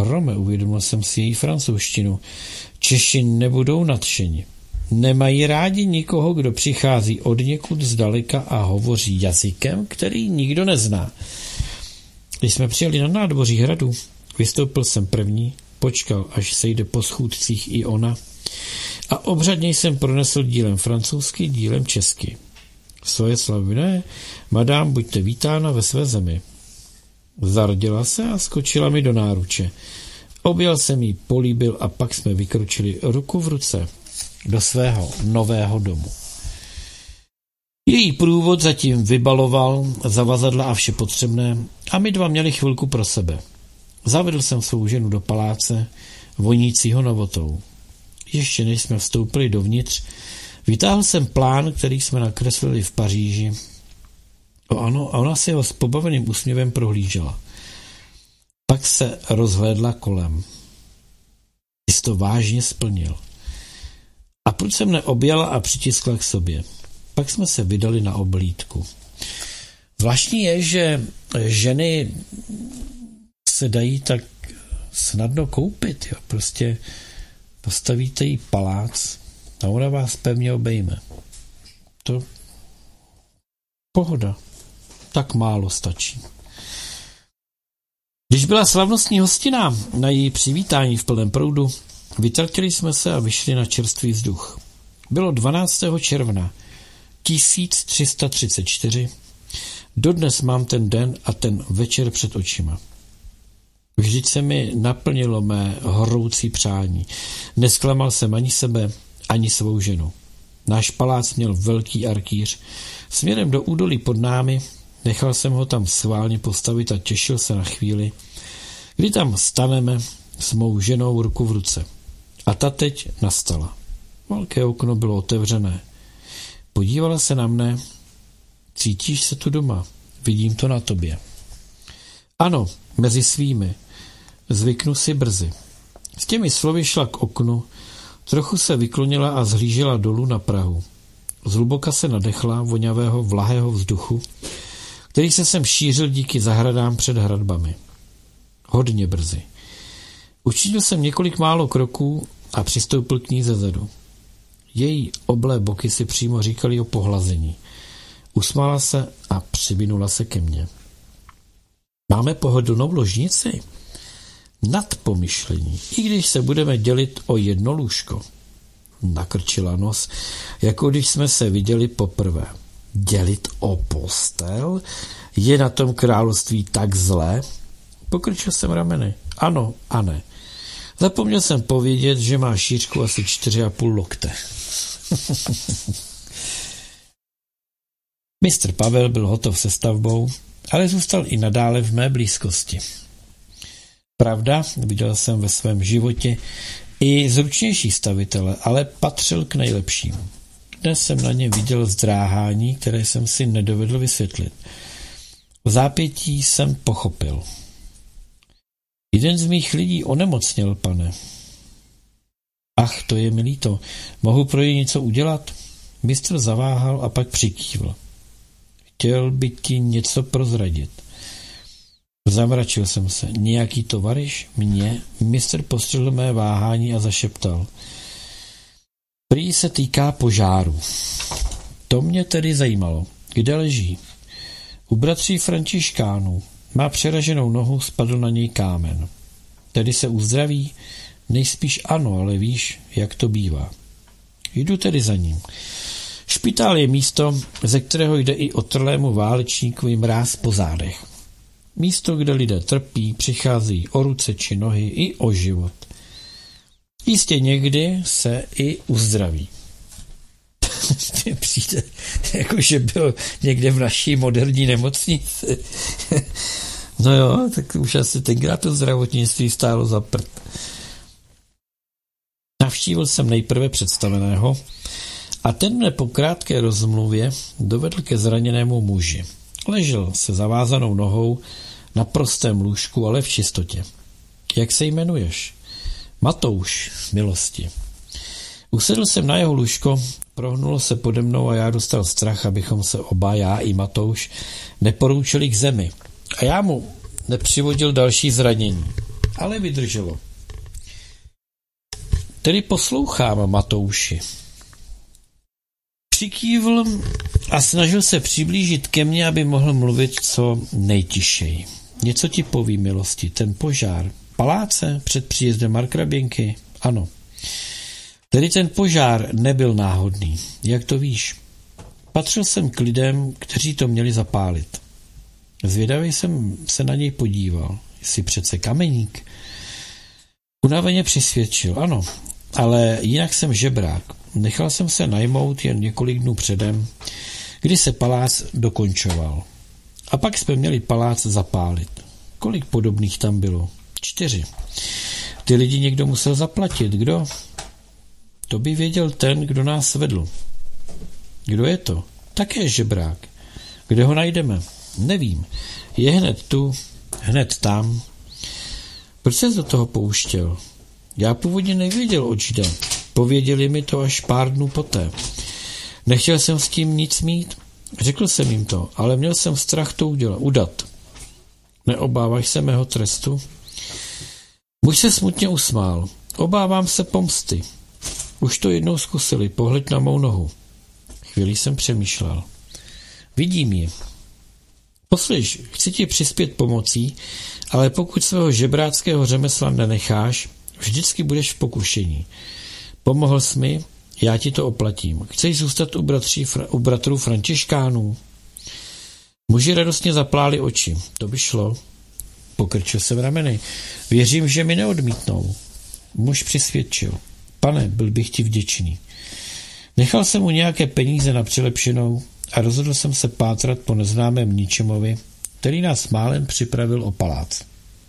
Rome, uvědomil jsem si její francouzštinu. Češi nebudou nadšeni. Nemají rádi nikoho, kdo přichází od někud zdaleka a hovoří jazykem, který nikdo nezná. Když jsme přijeli na nádvoří hradu, vystoupil jsem první, počkal, až sejde po schůdcích i ona, a obřadně jsem pronesl dílem francouzsky, dílem česky. Svoje slavné, madám, buďte vítána ve své zemi. Zardila se a skočila mi do náruče. Objel jsem jí, políbil a pak jsme vykročili ruku v ruce do svého nového domu. Její průvod zatím vybaloval zavazadla a vše potřebné a my dva měli chvilku pro sebe. Zavedl jsem svou ženu do paláce, vonícího novotou. Ještě než jsme vstoupili dovnitř, vytáhl jsem plán, který jsme nakreslili v Paříži. Ano, a ona si ho s pobaveným úsměvem prohlížela. Pak se rozhlédla kolem. Ty jsi to vážně splnil. A proč se mne objala a přitiskla k sobě. Pak jsme se vydali na obhlídku. Zvláštní je, že ženy se dají tak snadno koupit. Jo. Prostě postavíte jí palác a ona vás pevně obejme. To pohoda. Tak málo stačí. Když byla slavnostní hostina na její přivítání v plném proudu, vytratili jsme se a vyšli na čerstvý vzduch. Bylo 12. června 1334. Dodnes mám ten den a ten večer před očima. Vždyť se mi naplnilo mé horoucí přání. Nesklamal jsem ani sebe, ani svou ženu. Náš palác měl velký arkýř. Směrem do údolí pod námi nechal jsem ho tam schválně postavit a těšil se na chvíli, kdy tam staneme s mou ženou ruku v ruce. A ta teď nastala. Velké okno bylo otevřené. Podívala se na mne. Cítíš se tu doma? Vidím to na tobě. Ano, mezi svými. Zvyknu si brzy. S těmi slovy šla k oknu, trochu se vyklonila a zhlížela dolů na Prahu. Zhluboka se nadechla vonavého vlahého vzduchu, který se sem šířil díky zahradám před hradbami. Hodně brzy. Učinil jsem několik málo kroků a přistoupil k ní zezadu. Její oblé boky si přímo říkali o pohlazení. Usmála se a přivinula se ke mně. Máme pohodlnou ložnici? Nad pomyšlení, i když se budeme dělit o jedno lůžko. Nakrčila nos, jako když jsme se viděli poprvé. Dělit o postel? Je na tom království tak zlé? Pokrčil jsem rameny. Ano a ne. Zapomněl jsem povědět, že má šířku asi 4,5 lokte. Mistr Pavel byl hotov se stavbou, ale zůstal i nadále v mé blízkosti. Pravda, viděl jsem ve svém životě i zručnější stavitele, ale patřil k nejlepším. Dnes jsem na ně viděl zdráhání, které jsem si nedovedl vysvětlit. V zápětí jsem pochopil. Jeden z mých lidí onemocněl, pane. Ach, to je mi líto. Mohu pro ně něco udělat? Mistr zaváhal a pak přikývl. Chtěl by ti něco prozradit. Zamračil jsem se. Nějaký tovariš? Mě? Mistr postřehl mé váhání a zašeptal. Prý se týká požáru. To mě tedy zajímalo. Kde leží? U bratří Františkánů. Má přeraženou nohu, spadl na něj kámen. Tedy se uzdraví? Nejspíš ano, ale víš, jak to bývá. Jdu tedy za ním. Špitál je místo, ze kterého jde i otrlému válečníkovi mráz po zádech. Místo, kde lidé trpí, přicházejí o ruce či nohy i o život. Jistě někdy se i uzdraví. Mně přijde, jakože byl někde v naší moderní nemocnici. No jo, tak už asi tenkrát to zdravotnictví stálo za prd. Navštívil jsem nejprve představeného a ten mne po krátké rozmluvě dovedl ke zraněnému muži. Ležel se zavázanou nohou na prostém lůžku, ale v čistotě. Jak se jmenuješ? Matouš, milosti. Usedl jsem na jeho lůžko, prohnulo se pode mnou a já dostal strach, abychom se oba, já i Matouš, neporoučili k zemi. A já mu nepřivodil další zranění. ale vydrželo. Tedy poslouchám, Matouši. Přikývl a snažil se přiblížit ke mně, aby mohl mluvit co nejtišeji. Něco ti poví, milosti, ten požár. Paláce před příjezdem markraběnky? Ano. Tedy ten požár nebyl náhodný. Jak to víš? Patřil jsem k lidem, kteří to měli zapálit. Zvědavě jsem se na něj podíval. Jsi přece kameník. Unaveně přisvědčil. Ano, ale jinak jsem žebrák. Nechal jsem se najmout jen několik dnů předem, kdy se palác dokončoval. A pak jsme měli palác zapálit. Kolik podobných tam bylo? 4. Ty lidi někdo musel zaplatit. Kdo? To by věděl ten, kdo nás vedl. Kdo je to? Také žebrák. Kde ho najdeme? Nevím. Je hned tu, hned tam. Proč ses do toho pouštěl? Já původně nevěděl, oč jde. Pověděli mi to až pár dnů poté. Nechtěl jsem s tím nic mít. Řekl jsem jim to, ale měl jsem strach to udat. Neobáváš se mého trestu? Muž se smutně usmál. Obávám se pomsty. Už to jednou zkusili, pohled na mou nohu. Chvíli jsem přemýšlel. Vidím ji. Poslyš, chci ti přispět pomocí, ale pokud svého žebráckého řemesla nenecháš, vždycky budeš v pokušení. Pomohl jsi mi, já ti to oplatím. Chceš zůstat u bratrů Františkánů? Muži radostně zapláli oči. To by šlo. Pokrčil jsem rameny. Věřím, že mi neodmítnou. Muž přisvědčil. Pane, byl bych ti vděčný. Nechal jsem mu nějaké peníze na přilepšenou a rozhodl jsem se pátrat po neznámém ničemovi, který nás málem připravil o palác.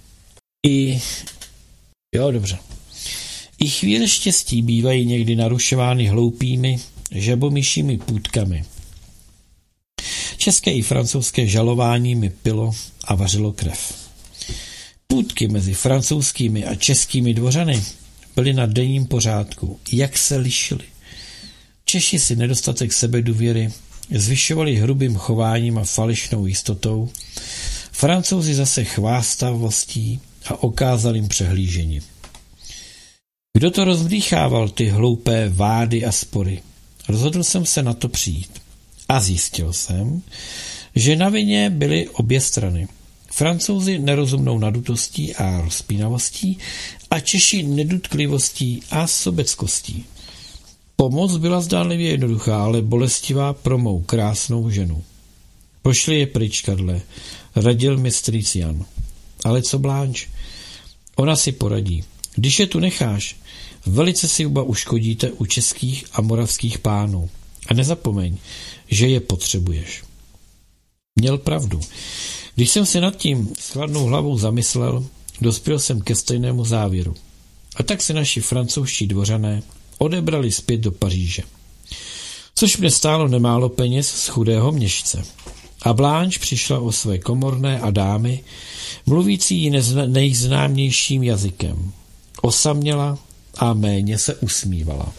I chvíle štěstí bývají někdy narušovány hloupými, žabomyšími půtkami. České i francouzské žalování mi pilo a vařilo krev. Půtky mezi francouzskými a českými dvořany byly na denním pořádku. Jak se lišily. Češi si nedostatek sebedůvěry zvyšovali hrubým chováním a falešnou jistotou, Francouzi zase chvástavostí a okázalým přehlížením. Kdo to rozdýchával, ty hloupé vády a spory? Rozhodl jsem se na to přijít. A zjistil jsem, že na vině byly obě strany. Francouzi nerozumnou nadutostí a rozpínavostí a Češi nedutklivostí a sobeckostí. Pomoc byla zdánlivě jednoduchá, ale bolestivá pro mou krásnou ženu. Pošli je pryč, Karle, radil mi strýc Jan. Ale co Blanche? Ona si poradí. Když je tu necháš, velice si oba uškodíte u českých a moravských pánů. A nezapomeň, že je potřebuješ. Měl pravdu. Když jsem se nad tím s chladnou hlavou zamyslel, dospěl jsem ke stejnému závěru. A tak se naši francouzští dvořané odebrali zpět do Paříže. Což mě stálo nemálo peněz z chudého měšce. A Blanche přišla o své komorné a dámy, mluvící ji nejznámějším jazykem. Osaměla a méně se usmívala.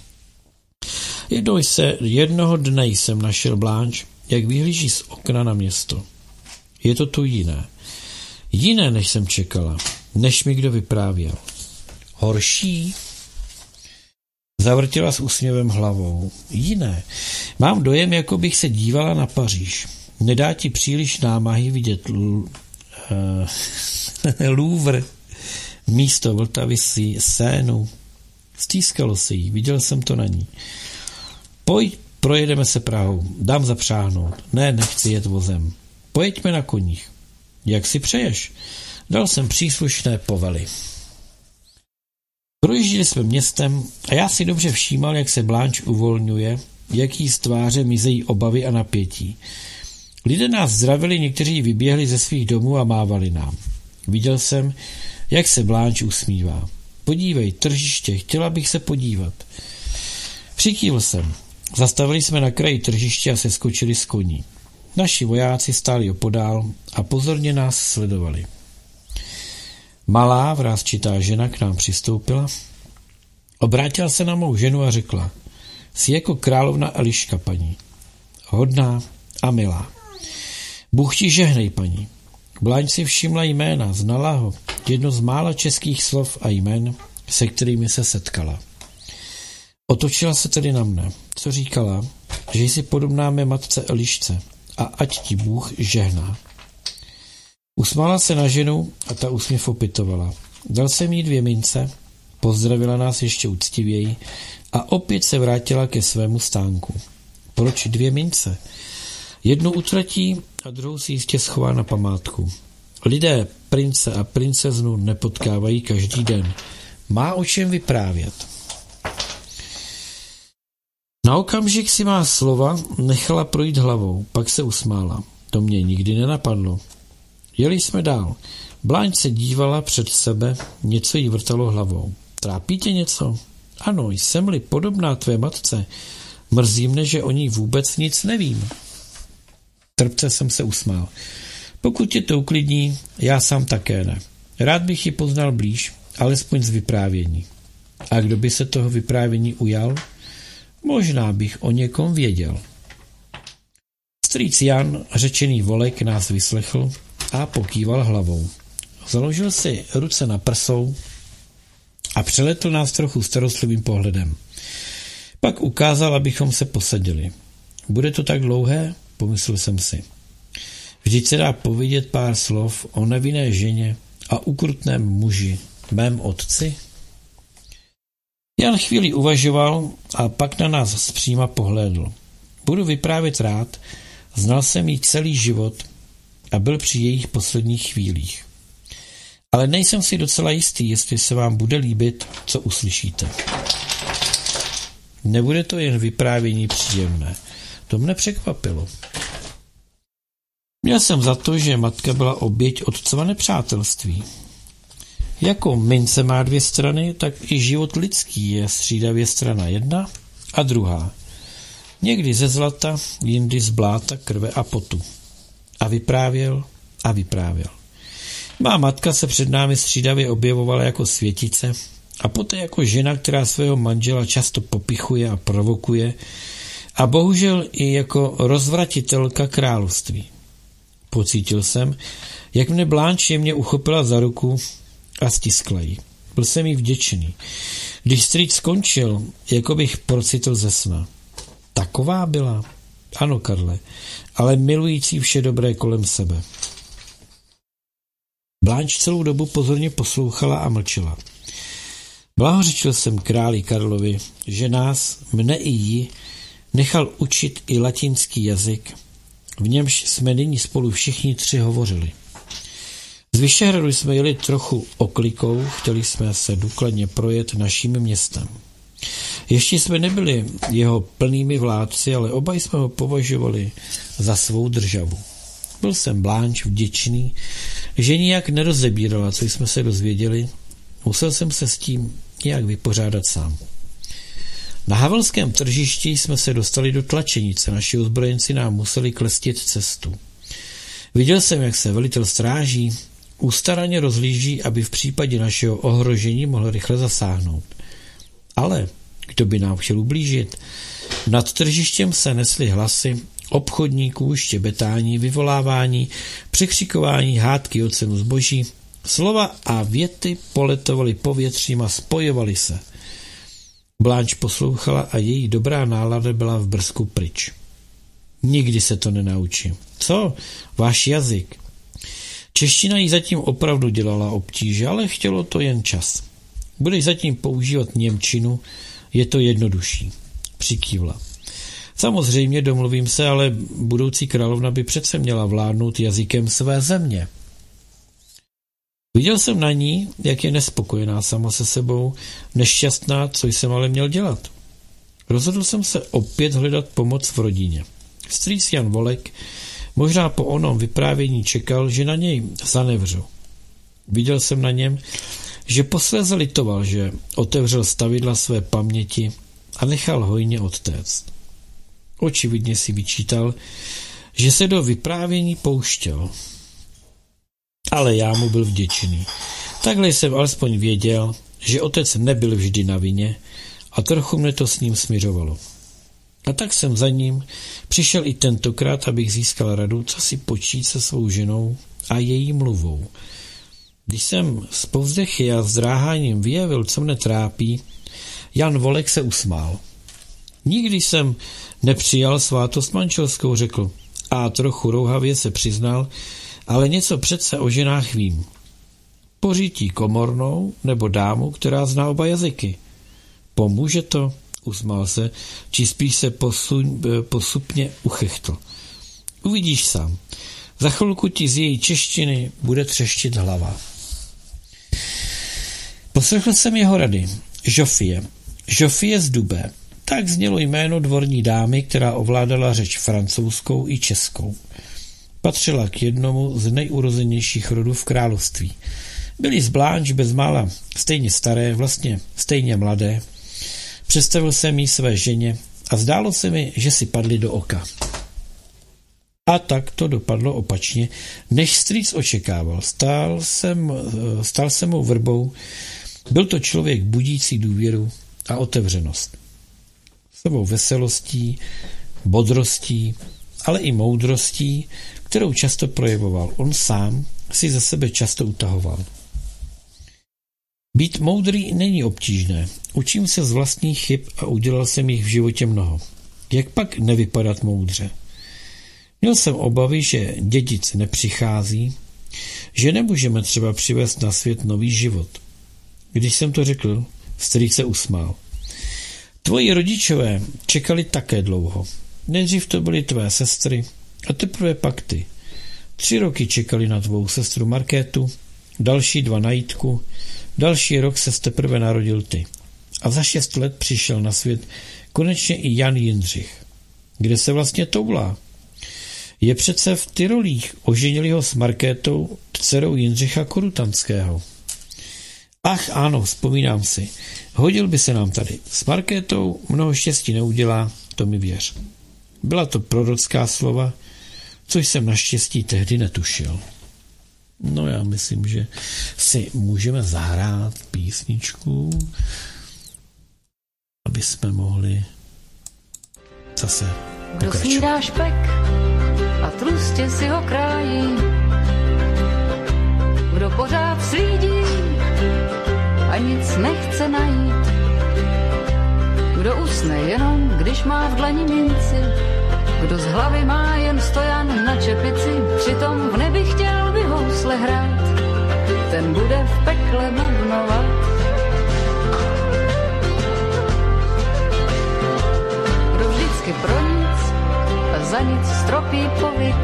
Jednoho dne jsem našel Blanche, jak vyhlíží z okna na město. Je to tu jiné. Jiné, než jsem čekala, než mi kdo vyprávěl. Horší? Zavrtila s úsměvem hlavou. Jiné. Mám dojem, jako bych se dívala na Paříž. Nedá ti příliš námahy vidět Louvre, místo Vltavy, Sénu. Stýskalo se jí, viděl jsem to na ní. Pojď, projedeme se Prahou, dám zapřáhnout. Ne, nechci jet vozem. Pojeďme na koních. Jak si přeješ? Dal jsem příslušné povely. Projížděli jsme městem a já si dobře všímal, jak se Blanche uvolňuje, jak jí z tváře mizejí obavy a napětí. Lidé nás zdravili, někteří vyběhli ze svých domů a mávali nám. Viděl jsem, jak se Blanche usmívá. Podívej, tržiště, chtěla bych se podívat. Přikývl jsem. Zastavili jsme na kraji tržiště a seskočili z koní. Naši vojáci stáli opodál a pozorně nás sledovali. Malá, vrásčitá žena k nám přistoupila, obrátila se na mou ženu a řekla: jsi jako královna Eliška, paní. Hodná a milá. Bůh ti žehnej, paní. Bláň si všimla jména, znala ho, jedno z mála českých slov a jmen, se kterými se setkala. Otočila se tedy na mne, co říkala, že jsi podobná mé matce Elišce a ať ti Bůh žehná. Usmála se na ženu a ta úsměv opětovala. Dal jsem jí 2 mince, pozdravila nás ještě úctivěji a opět se vrátila ke svému stánku. Proč 2 mince? Jednu utratí a druhou si jistě schová na památku. Lidé prince a princeznu nepotkávají každý den. Má o čem vyprávět. Na okamžik si má slova nechala projít hlavou, pak se usmála. To mě nikdy nenapadlo. Jeli jsme dál. Bláň se dívala před sebe, něco jí vrtalo hlavou. Trápí tě něco? Ano, jsem-li podobná tvé matce. Mrzí mne, že o ní vůbec nic nevím. Trpce jsem se usmál. Pokud tě to uklidní, já sám také ne. Rád bych ji poznal blíž, alespoň z vyprávění. A kdo by se toho vyprávění ujal? Možná bych o někom věděl. Strýc Jan, řečený Volek, nás vyslechl a pokýval hlavou. Založil si ruce na prsou a přeletl nás trochu starostlivým pohledem. Pak ukázal, abychom se posadili. Bude to tak dlouhé? Pomyslel jsem si. Vždyť se dá povědět pár slov o nevinné ženě a ukrutném muži, mém otci. Jan chvíli uvažoval a pak na nás zpříma pohlédl. Budu vyprávět rád, znal jsem jí celý život a byl při jejich posledních chvílích. Ale nejsem si docela jistý, jestli se vám bude líbit, co uslyšíte. Nebude to jen vyprávění příjemné. To mne překvapilo. Měl jsem za to, že matka byla oběť otcova nepřátelství. Jako mince má 2 strany, tak i život lidský je střídavě strana jedna a druhá. Někdy ze zlata, jindy z bláta, krve a potu. A vyprávěl a vyprávěl. Má matka se před námi střídavě objevovala jako světice a poté jako žena, která svého manžela často popichuje a provokuje a bohužel i jako rozvratitelka království. Pocítil jsem, jak mne Blanche jemně uchopila za ruku a stiskla ji. Byl jsem jí vděčný. Když strýc skončil, jako bych procitl ze sna. Taková byla? Ano, Karle, ale milující vše dobré kolem sebe. Blanche celou dobu pozorně poslouchala a mlčela. Blahořečil jsem králi Karlovi, že nás, mne i jí, nechal učit i latinský jazyk, v němž jsme nyní spolu všichni 3 hovořili. Z Vyšehradu jsme jeli trochu oklikou, chtěli jsme se důkladně projet naším městem. Ještě jsme nebyli jeho plnými vládci, ale oba jsme ho považovali za svou državu. Byl jsem Blanche vděčný, že nijak nerozebírala, co jsme se dozvěděli. Musel jsem se s tím nějak vypořádat sám. Na havelském tržišti jsme se dostali do tlačenice, naši ozbrojenci nám museli klestit cestu. Viděl jsem, jak se velitel stráží ústaraně rozhlíží, aby v případě našeho ohrožení mohl rychle zasáhnout. Ale kdo by nám chtěl ublížit? Nad tržištěm se nesly hlasy obchodníků, štěbetání, vyvolávání, překřikování, hádky o cenu zboží. Slova a věty poletovaly povětřím a spojovaly se. Blanche poslouchala a její dobrá nálada byla v brzku pryč. Nikdy se to nenaučím. Co? Váš jazyk. Čeština jí zatím opravdu dělala obtíže, ale chtělo to jen čas. Budeš zatím používat němčinu, je to jednodušší. Přikývla. Samozřejmě domluvím se, ale budoucí královna by přece měla vládnout jazykem své země. Viděl jsem na ní, jak je nespokojená sama se sebou, nešťastná, co jsem ale měl dělat. Rozhodl jsem se opět hledat pomoc v rodině. Strýc Jan Volek možná po onom vyprávění čekal, že na něj zanevřu. Viděl jsem na něm, že posléze litoval, že otevřel stavidla své paměti a nechal hojně odtéct. Očividně si vyčítal, že se do vyprávění pouštěl. Ale já mu byl vděčný. Takhle jsem alespoň věděl, že otec nebyl vždy na vině a trochu mne to s ním smiřovalo. A tak jsem za ním přišel i tentokrát, abych získal radu, co si počít se svou ženou a její mluvou. Když jsem s povzdechy a zdráháním vyjevil, co mne trápí, Jan Volek se usmál. Nikdy jsem nepřijal svátost manželskou, řekl, a trochu rouhavě se přiznal, ale něco přece o ženách vím. Pořítí komornou nebo dámu, která zná oba jazyky. Pomůže to? Usmál se, či spíš se posupně uchechtl. Uvidíš sám. Za chvilku ti z její češtiny bude třeštit hlava. Poslechl jsem jeho rady. Žofie z Dubé. Tak znělo jméno dvorní dámy, která ovládala řeč francouzskou i českou. Patřila k jednomu z nejurozenějších rodů v království. Byli z Blanche bezmála stejně staré, vlastně stejně mladé. Představil jsem jí své ženě a zdálo se mi, že si padli do oka. A tak to dopadlo opačně, než strýc očekával. Stal jsem mu vrbou. Byl to člověk budící důvěru a otevřenost. Svou veselostí, bodrostí, ale i moudrostí, kterou často projevoval. On sám si za sebe často utahoval. Být moudrý není obtížné. Učím se z vlastních chyb a udělal jsem jich v životě mnoho. Jak pak nevypadat moudře? Měl jsem obavy, že dědic nepřichází, že nemůžeme třeba přivést na svět nový život. Když jsem to řekl, strýc se usmál. Tvoji rodičové čekali také dlouho. Nejdřív to byly tvé sestry a teprve pak ty. 3 roky čekali na tvou sestru Markétu, další 2 na Jitku, další rok se teprve narodil ty. A za 6 let přišel na svět konečně i Jan Jindřich. Kde se vlastně toulá? Je přece v Tyrolích, oženili ho s Markétou, dcerou Jindřicha Korutanského. Ach ano, vzpomínám si, hodil by se nám tady. S Markétou mnoho štěstí neudělá, to mi věř. Byla to prorocká slova, což jsem naštěstí tehdy netušil. No já myslím, že si můžeme zahrát písničku, aby jsme mohli zase pokračovat. Kdo snídá špek a tlustě si ho krájí, kdo pořád slídí a nic nechce najít, kdo usne jenom, když má v dlani minci, kdo z hlavy má jen stojan na čepici, přitom v nebi chtěl by housle hrát, ten bude v pekle bubnovat. Kdo vždycky pro nic a za nic stropí povyk,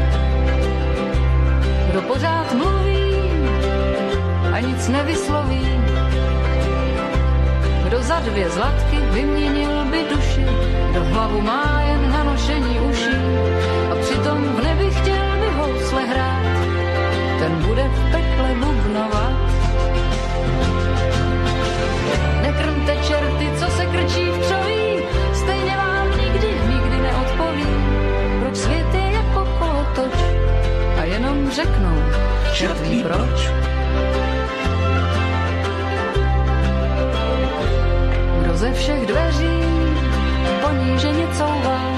kdo pořád mluví a nic nevysloví, kdo za 2 zlatky vyměnil by duši, kdo hlavu má jen na nošení uší a přitom v nebi chtěl by housle hrát, ten bude v pekle bubnovat. Nekrmte čerty, co se krčí v křoví, stejně vám nikdy neodpoví, proč svět je jako kolotoč a jenom řeknou, čert ví proč. Kdo ze všech dveří poníženě couvá,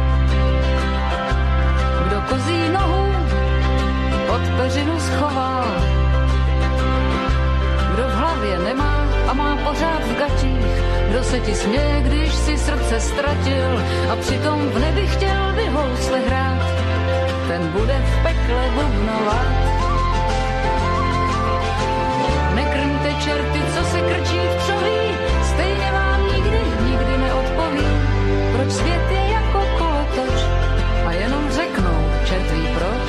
kdo kozí nohu pod peřinu schoval, kdo v hlavě nemá a má pořád v gatích, kdo se ti směje, když si srdce ztratil a přitom v nebi chtěl by housle hrát, ten bude v pekle bubnovat. Nekrmte čerty, co se krčí v křoví, stejně vám nikdy neodpoví, proč svět je jako kolotoč a jenom řeknou, čert ví proč.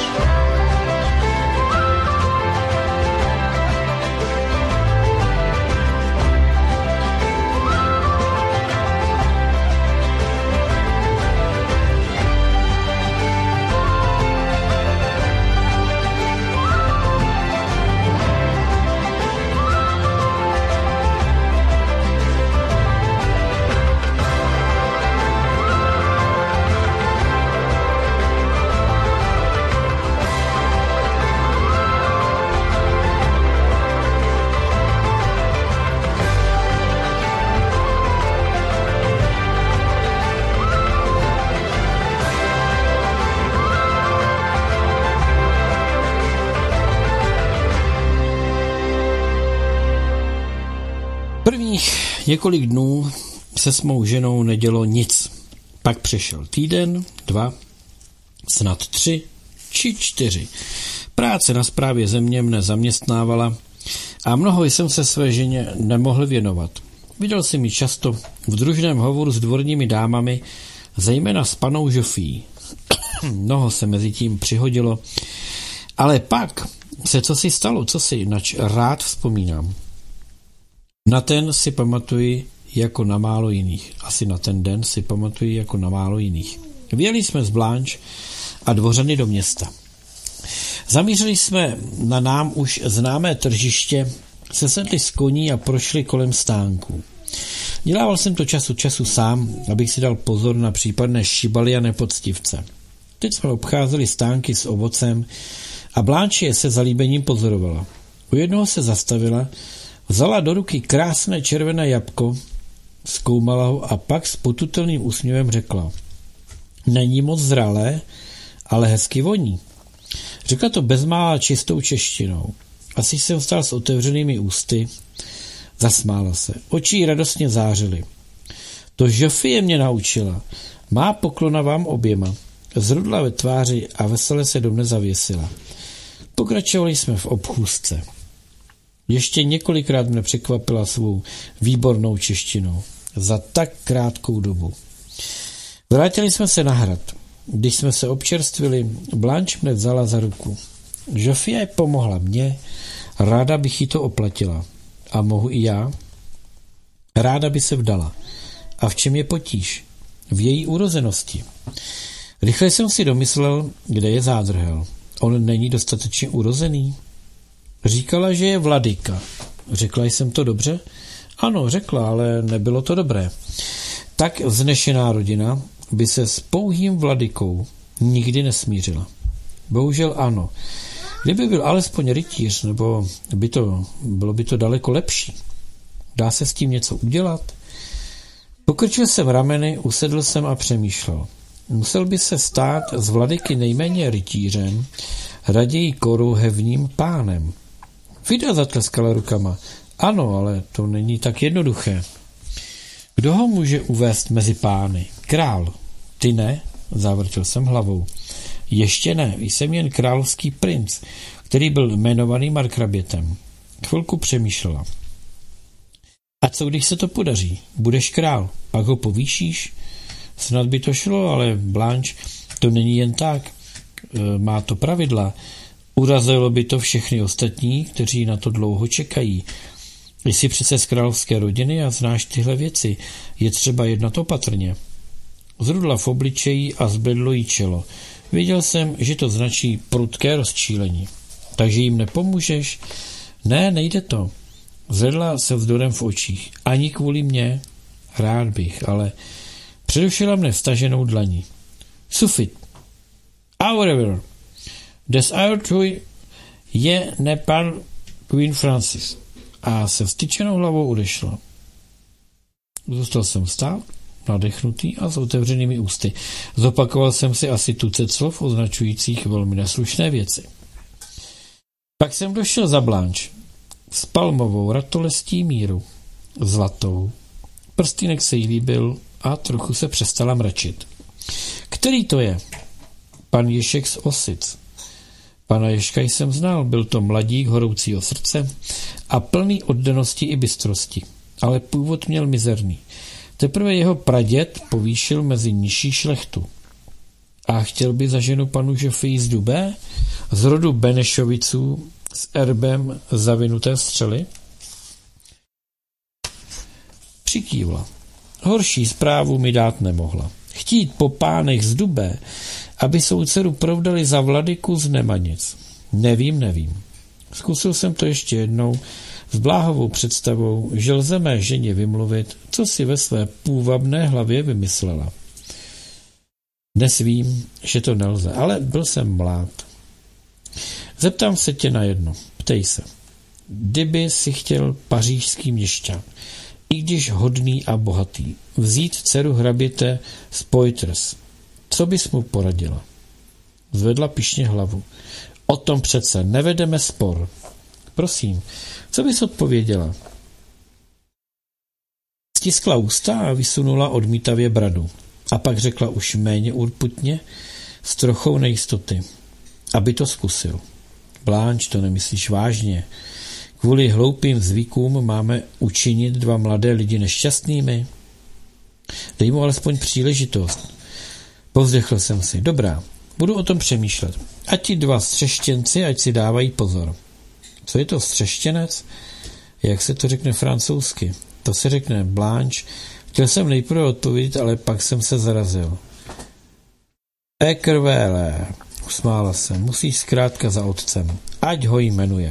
Prvních několik dnů se s mou ženou nedělo nic. Pak přešel týden, 2, snad 3 či 4. Práce na správě země mne zaměstnávala a mnoho jsem se své ženě nemohl věnovat. Viděl jsem ji často v družném hovoru s dvorními dámami, zejména s panou Žofí. Mnoho se mezi tím přihodilo, ale pak se cosi stalo, nač rád vzpomínám. Na ten si pamatuji jako na málo jiných. Asi na ten den si pamatuji jako na málo jiných. Vyjeli jsme z Blanche a dvořany do města. Zamířili jsme na nám už známé tržiště, sesedli z koní a prošli kolem stánků. Dělával jsem to čas od času sám, abych si dal pozor na případné šibaly a nepoctivce. Teď jsme obcházeli stánky s ovocem a Blanche se zalíbením pozorovala. U jednoho se zastavila, vzala do ruky krásné červené jabko, zkoumala ho a pak s potutelným úsměvem řekla: Není moc zralé, ale hezky voní. Řekla to bezmála čistou češtinou. Asi jsem stál s otevřenými ústy. Zasmála se. Oči jí radostně zářily. To Žofie mě naučila. Má poklona vám oběma. Zrudla ve tváři a vesele se do mne zavěsila. Pokračovali jsme v obchůzce. Ještě několikrát mne překvapila svou výbornou češtinou. Za tak krátkou dobu. Vrátili jsme se na hrad. Když jsme se občerstvili, Blanche mne vzala za ruku. Žofie pomohla mně, ráda bych jí to oplatila. A mohu i já? Ráda by se vdala. A v čem je potíž? V její urozenosti. Rychle jsem si domyslel, kde je zádrhel. On není dostatečně urozený. Říkala, že je vladyka. Řekla jsem to dobře? Ano, řekla, ale nebylo to dobré. Tak vznešená rodina by se s pouhým vladykou nikdy nesmířila. Bohužel ano. Kdyby byl alespoň rytíř, nebo bylo by to daleko lepší. Dá se s tím něco udělat? Pokrčil jsem rameny, usedl jsem a přemýšlel. Musel by se stát z vladyky nejméně rytířem, raději korouhevním pánem. Vida zatleskala rukama. Ano, ale to není tak jednoduché. Kdo ho může uvést mezi pány? Král. Ty ne? Zavrtil jsem hlavou. Ještě ne, jsem jen královský princ, který byl jmenovaný markrabětem. Chvilku přemýšlela. A co když se to podaří? Budeš král, pak ho povýšíš? Snad by to šlo, ale Blanche, to není jen tak. Má to pravidla. Urazilo by to všechny ostatní, kteří na to dlouho čekají. Jsi přece z královské rodiny a znáš tyhle věci. Je třeba jednat opatrně. Zrudla v obličeji a zbledlo jí čelo. Věděl jsem, že to značí prudké rozčílení. Takže jim nepomůžeš? Ne, nejde to. Zvedla se vzdorem v očích. Ani kvůli mně? Rád bych, ale předušila mne vstaženou dlaní. Sufit. However, des Ayrtoy je ne pan Queen Francis. A se vstyčenou hlavou odešla. Zůstal jsem stát, nadechnutý a s otevřenými ústy. Zopakoval jsem si asi tucet slov označujících velmi neslušné věci. Pak jsem došel za Blanche. S palmovou ratolestí míru. Zlatou. Prstýnek se jí líbil a trochu se přestala mračit. Který to je? Pan Ježek z Osic. Pana Ježka jsem znal, byl to mladík horoucího srdce a plný oddanosti i bystrosti, ale původ měl mizerný. Teprve jeho praděd povýšil mezi nižší šlechtu. A chtěl by za ženu panu Žofii z Dubé, z rodu Benešoviců, s erbem zavinuté střely? Přikývla. Horší zprávu mi dát nemohla. Chtít po pánech z Dubé, aby svou dceru provdali za vladyku z Nemanic. Nevím. Zkusil jsem to ještě jednou s bláhovou představou, že lze mé ženě vymluvit, co si ve své půvabné hlavě vymyslela. Dnes vím, že to nelze, ale byl jsem mlád. Zeptám se tě na jedno. Ptej se. Kdyby si chtěl pařížský měšťan, i když hodný a bohatý, vzít dceru hraběte z Poitiers, co bys mu poradila? Zvedla pyšně hlavu. O tom přece nevedeme spor. Prosím, co bys odpověděla? stiskla ústa a vysunula odmítavě bradu. A pak řekla už méně urputně, s trochou nejistoty, aby to zkusil. Blanche, to nemyslíš vážně. Kvůli hloupým zvykům máme učinit 2 mladé lidi nešťastnými? Dej mu alespoň příležitost. Povzdechl jsem si. Dobrá, budu o tom přemýšlet. A ti 2 střeštěnci, ať si dávají pozor. Co je to střeštěnec? Jak se to řekne francouzsky? To se řekne Blanche. Chtěl jsem nejprve odpovědět, ale pak jsem se zarazil. Ékervélé, usmála se, musíš zkrátka za otcem. Ať ho jmenuje.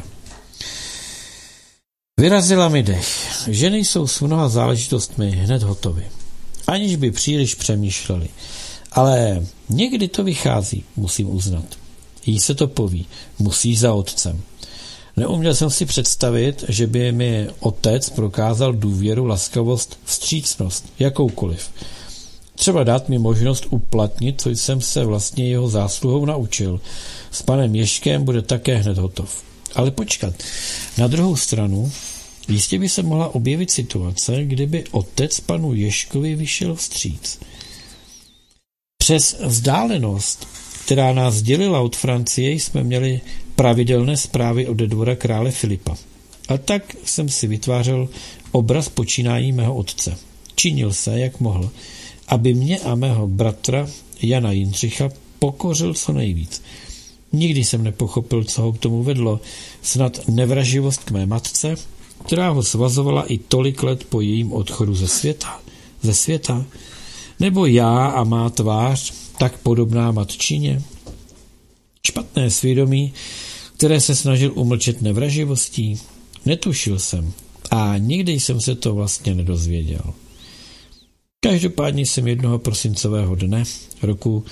Vyrazila mi dech. Ženy jsou s mnoha záležitostmi hned hotovy. Aniž by příliš přemýšleli. Ale někdy to vychází, musím uznat. Jí se to poví. Musíš za otcem. Neuměl jsem si představit, že by mi otec prokázal důvěru, laskavost, vstřícnost, jakoukoliv. Třeba dát mi možnost uplatnit, co jsem se vlastně jeho zásluhou naučil. S panem Ježkem bude také hned hotov. Ale počkat, na druhou stranu, jistě by se mohla objevit situace, kdyby otec panu Ježkovi vyšel vstříc. Přes vzdálenost, která nás dělila od Francie, jsme měli pravidelné zprávy od dvora krále Filipa. A tak jsem si vytvářel obraz počínání mého otce. Činil se, jak mohl, aby mě a mého bratra Jana Jindřicha pokořil co nejvíc. Nikdy jsem nepochopil, co ho k tomu vedlo. Snad nevraživost k mé matce, která ho svazovala i tolik let po jejím odchodu ze světa. Nebo já a má tvář, tak podobná matčině. Špatné svědomí, které se snažil umlčet nevraživostí. Netušil jsem a nikdy jsem se to vlastně nedozvěděl. Každopádně jsem jednoho prosincového dne roku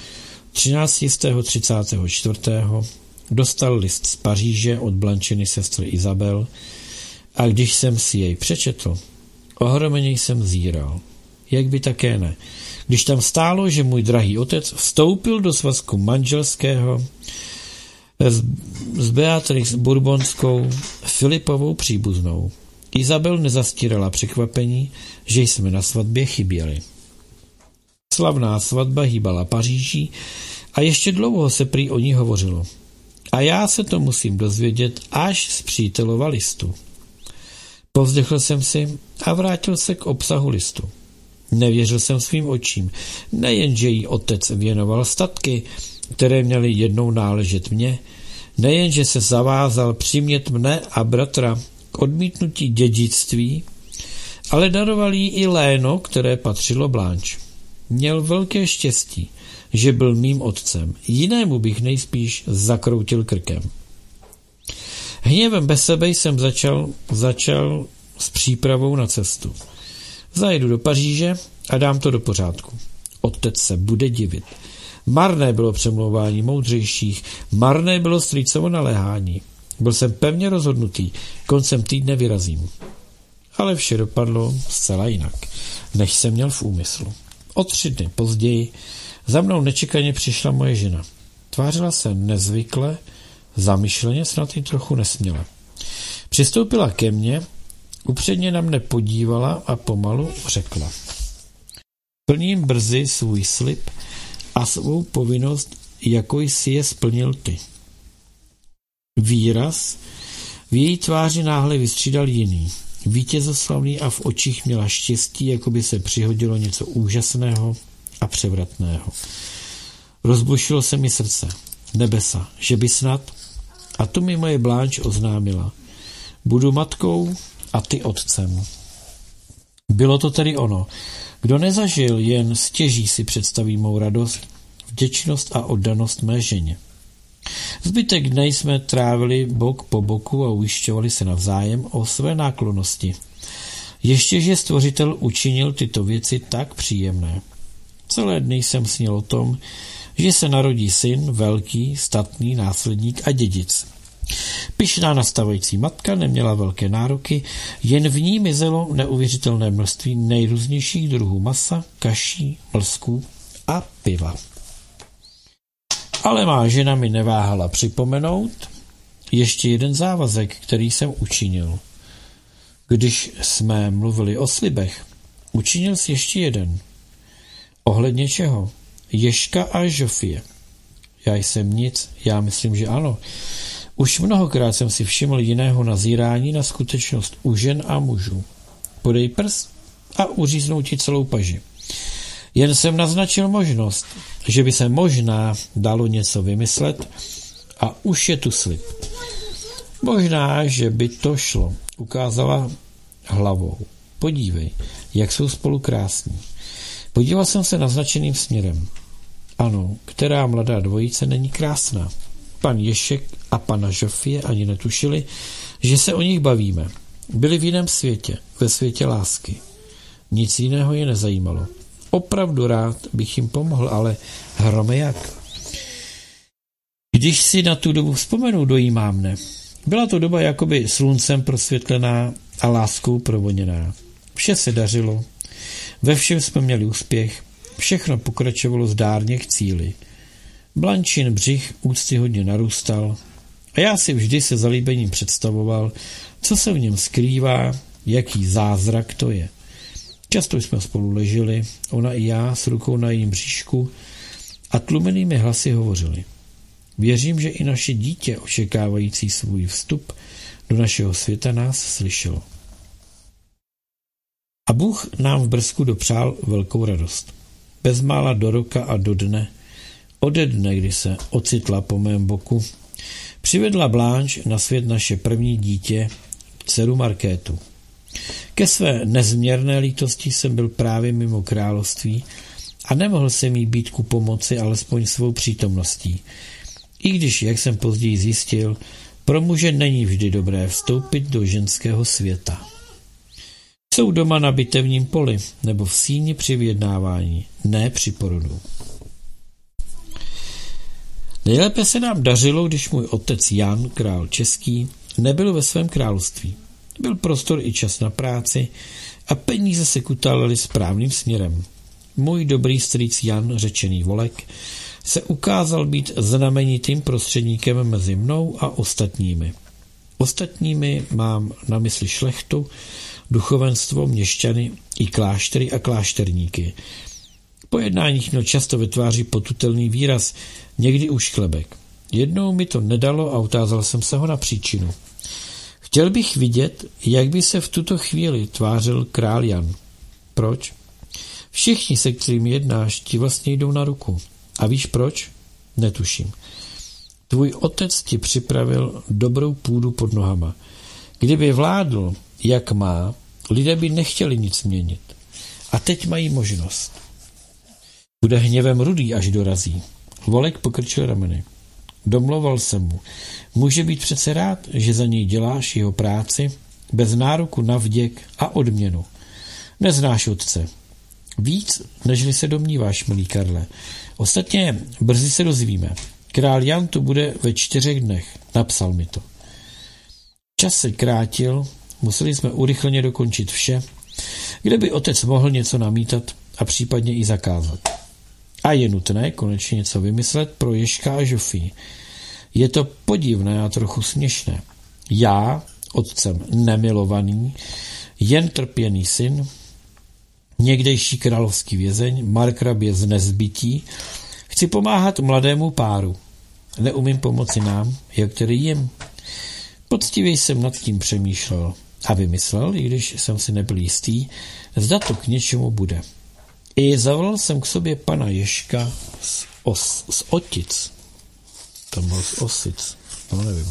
1334. dostal list z Paříže od Blančiny sestry Izabel a když jsem si jej přečetl, ohromeně jsem zíral. Jak by také ne. Když tam stálo, že můj drahý otec vstoupil do svazku manželského s Beatrix Bourbonskou Filipovou příbuznou. Izabel nezastírala překvapení, že jsme na svatbě chyběli. Slavná svatba hýbala Paříží a ještě dlouho se prý o ní hovořilo. A já se to musím dozvědět až z přítelova listu. Povzdechl jsem si a vrátil se k obsahu listu. Nevěřil jsem svým očím. Nejenže jí otec věnoval statky, které měly jednou náležet mně, nejenže se zavázal přimět mne a bratra k odmítnutí dědictví, ale daroval jí i léno, které patřilo Blanche. Měl velké štěstí, že byl mým otcem. Jinému bych nejspíš zakroutil krkem. Hněvem bez sebe jsem začal s přípravou na cestu. Zajedu do Paříže a dám to do pořádku. Otec se bude divit. Marné bylo přemlouvání moudřejších, marné bylo strýcovo naléhání. Byl jsem pevně rozhodnutý, koncem týdne vyrazím. Ale vše dopadlo zcela jinak, než jsem měl v úmyslu. O 3 dny později za mnou nečekaně přišla moje žena. Tvářila se nezvykle, zamyšleně, snad i trochu nesměle. Přistoupila ke mně, upředně na mne podívala a pomalu řekla. Plním brzy svůj slib a svou povinnost, jako jsi je splnil ty. Výraz v její tváři náhle vystřídal jiný, vítězoslavný a v očích měla štěstí, jako by se přihodilo něco úžasného a převratného. Rozbušilo se mi srdce. Nebesa, že by snad, a to mi moje Blanche oznámila. Budu matkou a ty otcem. Bylo to tedy ono. Kdo nezažil, jen stěží si představí mou radost, vděčnost a oddanost mé ženě. Zbytek dne jsme trávili bok po boku a ujišťovali se navzájem o své náklonnosti. Ještěže Stvořitel učinil tyto věci tak příjemné. Celé dny jsem snil o tom, že se narodí syn, velký, statný následník a dědic. Pyšná nastavající matka neměla velké nároky, jen v ní mizelo neuvěřitelné množství nejrůznějších druhů masa, kaší, mlsků a piva. Ale má žena mi neváhala připomenout ještě jeden závazek, který jsem učinil. Když jsme mluvili o slibech, Učinil jsi ještě jeden. Ohledně čeho? Ježka a Žofie. Já jsem nic, já myslím, že ano. Už mnohokrát jsem si všiml jiného nazírání na skutečnost u žen a mužů. Podej prst a uříznou ti celou paži. Jen jsem naznačil možnost, že by se možná dalo něco vymyslet a už je tu slib. Možná, že by to šlo, ukázala hlavou. Podívej, jak jsou spolu krásní. Podíval jsem se naznačeným směrem. Ano, která mladá dvojice není krásná. Pan Ježek a pana Žofie ani netušili, že se o nich bavíme. Byli v jiném světě, ve světě lásky. Nic jiného je nezajímalo. Opravdu rád bych jim pomohl, ale hrome jak. Když si na tu dobu vzpomenu, dojímá mne. Byla to doba jakoby sluncem prosvětlená a láskou provoněná. Vše se dařilo, ve všem jsme měli úspěch, všechno pokračovalo zdárně k cíli. Blančin břich úctyhodně narůstal a já si vždy se zalíbením představoval, co se v něm skrývá, jaký zázrak to je. Často jsme spolu leželi, ona i já s rukou na jejím bříšku a tlumenými hlasy hovořili. Věřím, že i naše dítě, očekávající svůj vstup do našeho světa, nás slyšelo. A Bůh nám v Brzku dopřál velkou radost. Bezmála do roka a do dne, ode dne, kdy se ocitla po mém boku, přivedla Blanche na svět naše první dítě, dceru Markétu. Ke své nezměrné lítosti jsem byl právě mimo království a nemohl jsem jí být ku pomoci alespoň svou přítomností. I když, jak jsem později zjistil, pro muže není vždy dobré vstoupit do ženského světa. Jsou doma na bitevním poli nebo v síni při vyjednávání, ne při porodu. Nejlépe se nám dařilo, když můj otec Jan, král český, nebyl ve svém království. Byl prostor i čas na práci a peníze se kutávaly správným směrem. Můj dobrý strýc Jan, řečený Volek, se ukázal být znamenitým prostředníkem mezi mnou a ostatními. Ostatními mám na mysli šlechtu, duchovenstvo, měšťany i kláštery a klášterníky. Po jednáních měl často ve tváři potutelný výraz, někdy už chlebek. Jednou mi to nedalo a utázal jsem se ho na příčinu. Chtěl bych vidět, jak by se v tuto chvíli tvářil král Jan. Proč? Všichni, se kterými jednáš, ti vlastně jdou na ruku. A víš proč? Netuším. Tvůj otec ti připravil dobrou půdu pod nohama. Kdyby vládl, jak má, lidé by nechtěli nic měnit. A teď mají možnost. Bude hněvem rudý, až dorazí. Volek pokrčil rameny. Domlouval jsem mu. Může být přece rád, že za něj děláš jeho práci bez nároku na vděk a odměnu. Neznáš otce. Víc, nežli se domníváš, milý Karle. Ostatně brzy se dozvíme. Král Jan tu bude ve 4 dnech. Napsal mi to. Čas se krátil, museli jsme urychleně dokončit vše, kde by otec mohl něco namítat a případně i zakázat. A je nutné konečně něco vymyslet pro Ježka a Žofii. Je to podivné a trochu směšné. Já, otcem nemilovaný, jen trpěný syn, někdejší královský vězeň, markrabě z Nezbytí, chci pomáhat mladému páru. Neumím pomoci nám, jak tedy jim. Poctivě jsem nad tím přemýšlel a vymyslel, i když jsem si nebyl jistý, zda to k něčemu bude. I zavolal jsem k sobě pana Ježka z Otic. Tam byl z Osic, no nevím.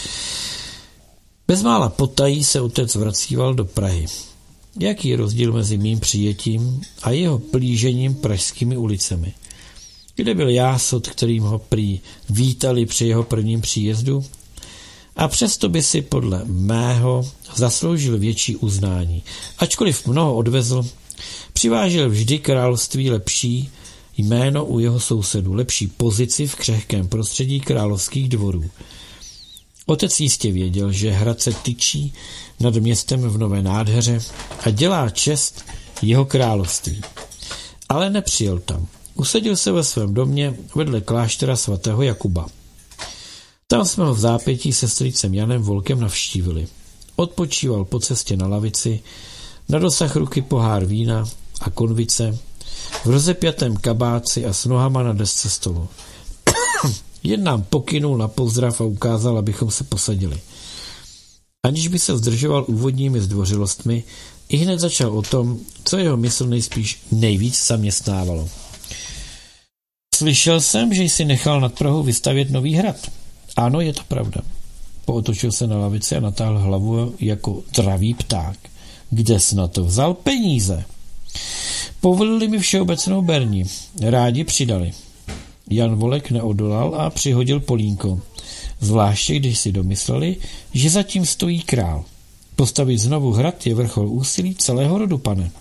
Bezmála potají se otec vracíval do Prahy. Jaký je rozdíl mezi mým přijetím a jeho plížením pražskými ulicemi? Kde byl jásot, kterým ho prý vítali při jeho prvním příjezdu? A přesto by si podle mého zasloužil větší uznání. Ačkoliv mnoho odvezl, přivážel vždy království lepší jméno u jeho sousedů, lepší pozici v křehkém prostředí královských dvorů. Otec jistě věděl, že hrad se tyčí nad městem v nové nádheře a dělá čest jeho království. Ale nepřijel tam. Usadil se ve svém domě vedle kláštera svatého Jakuba. Tam jsme ho v zápětí se strýcem Janem Volkem navštívili. Odpočíval po cestě na lavici, Na dosah ruky pohár vína a konvice, v rozepjatém kabáci a s nohama na desce stolu. Jen nám pokynul na pozdrav a ukázal, abychom se posadili. Aniž by se zdržoval úvodními zdvořilostmi, ihned začal o tom, co jeho mysl nejvíc zaměstnávalo. Slyšel jsem, že jsi nechal nad Prahou vystavět nový hrad. Ano, je to pravda. Pootočil se na lavici a natáhl hlavu jako dravý pták. Kde jsi na to vzal peníze? Povolili mi všeobecnou berni. Rádi přidali. Jan Volek neodolal a přihodil polínko. Zvláště, když si domysleli, že zatím stojí král. Postavit znovu hrad je vrchol úsilí celého rodu, pane.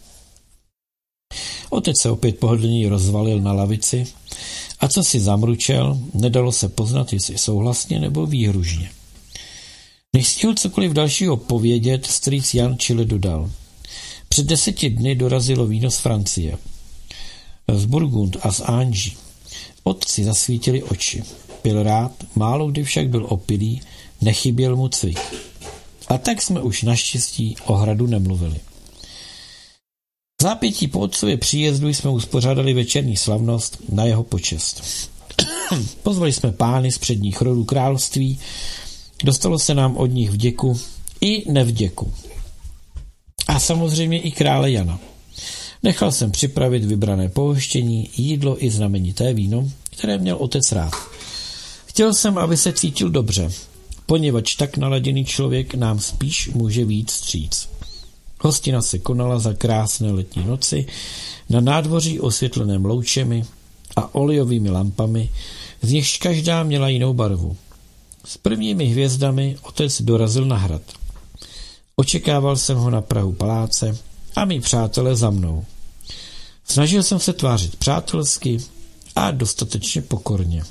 Otec se opět pohodlně rozvalil na lavici a co si zamručel, nedalo se poznat, jestli souhlasně nebo výhružně. Než stihl cokoliv dalšího povědět, strýc Jan čile dodal. Před 10 dny dorazilo víno z Francie, z Burgund a z Anží. Otci zasvítili oči. Pil rád, málo kdy však byl opilý, nechyběl mu cvik. A tak jsme už naštěstí o hradu nemluvili. V zápětí po otcově příjezdu jsme uspořádali večerní slavnost na jeho počest. Pozvali jsme pány z předních rodů království, dostalo se nám od nich vděku i nevděku. A samozřejmě i krále Jana. Nechal jsem připravit vybrané pohoštění, jídlo i znamenité víno, které měl otec rád. Chtěl jsem, aby se cítil dobře, poněvadž tak naladěný člověk nám spíš může vyjít vstříc. Hostina se konala za krásné letní noci na nádvoří osvětleném loučemi a olejovými lampami, z nichž každá měla jinou barvu. S prvními hvězdami otec dorazil na hrad. Očekával jsem ho na prahu paláce a mí přátelé za mnou. Snažil jsem se tvářit přátelsky a dostatečně pokorně.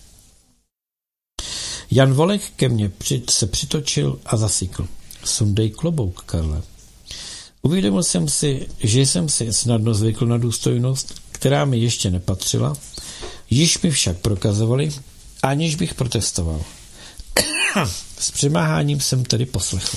Jan Volek ke mně se přitočil a zasykl. Sundej klobouk, Karle. Uvědomil jsem si, že jsem si snadno zvykl na důstojnost, která mi ještě nepatřila, již mi však prokazovali, aniž bych protestoval. S přemáháním jsem tedy poslechl.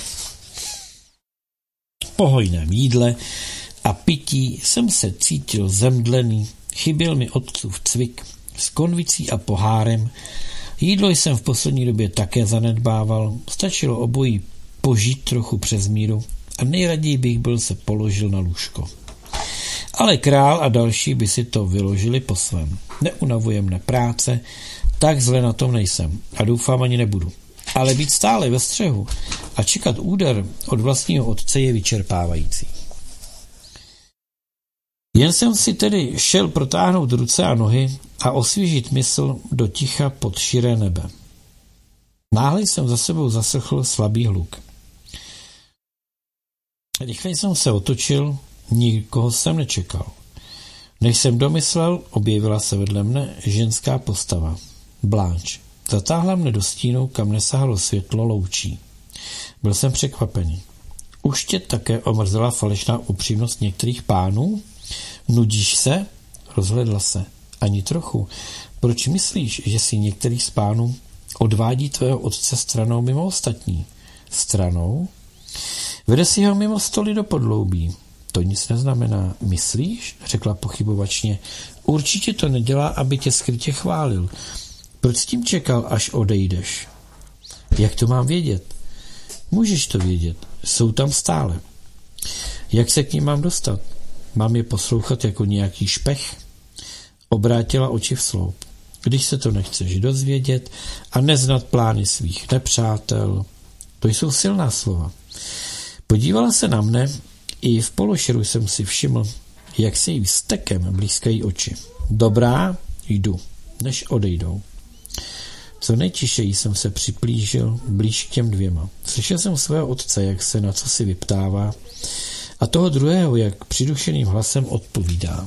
Po hojném jídle a pití jsem se cítil zemdlený, chyběl mi otcův cvik s konvicí a pohárem, jídlo jsem v poslední době také zanedbával, stačilo obojí požít trochu přes míru a nejraději bych byl se položil na lůžko. Ale král a další by si to vyložili po svém. Neunavuje mne práce, tak zle na tom nejsem a doufám ani nebudu. Ale být stále ve střehu a čekat úder od vlastního otce je vyčerpávající. Jen jsem si tedy šel protáhnout ruce a nohy a osvěžit mysl do ticha pod širé nebe. Náhle jsem za sebou zaslechl slabý hluk. Rychle jsem se otočil, nikoho jsem nečekal. Než jsem domyslel, objevila se vedle mne ženská postava. Blanche. Zatáhla mne do stínu, kam nesahalo světlo loučí. Byl jsem překvapený. Už tě také omrzela falešná upřímnost některých pánů? Nudíš se? Rozhledla se. Ani trochu. Proč myslíš, že si některý z pánů odvádí tvého otce stranou mimo ostatní? Stranou? Vede si ho mimo stoly do podloubí. To nic neznamená. Myslíš? Řekla pochybovačně. Určitě to nedělá, aby tě skrytě chválil. Proč s tím čekal, až odejdeš? Jak to mám vědět? Můžeš to vědět. Jsou tam stále. Jak se k ním mám dostat? Mám je poslouchat jako nějaký špech? Obrátila oči v sloup. Když se to nechceš dozvědět a neznat plány svých nepřátel, to jsou silná slova. Podívala se na mne, i v pološeru jsem si všiml, jak se jí vztekem blízkají oči. Dobrá, jdu, než odejdou. Co nejtišeji jsem se připlížil blíž k těm dvěma. Slyšel jsem svého otce, jak se na co si vyptává, a toho druhého, jak přidušeným hlasem odpovídá.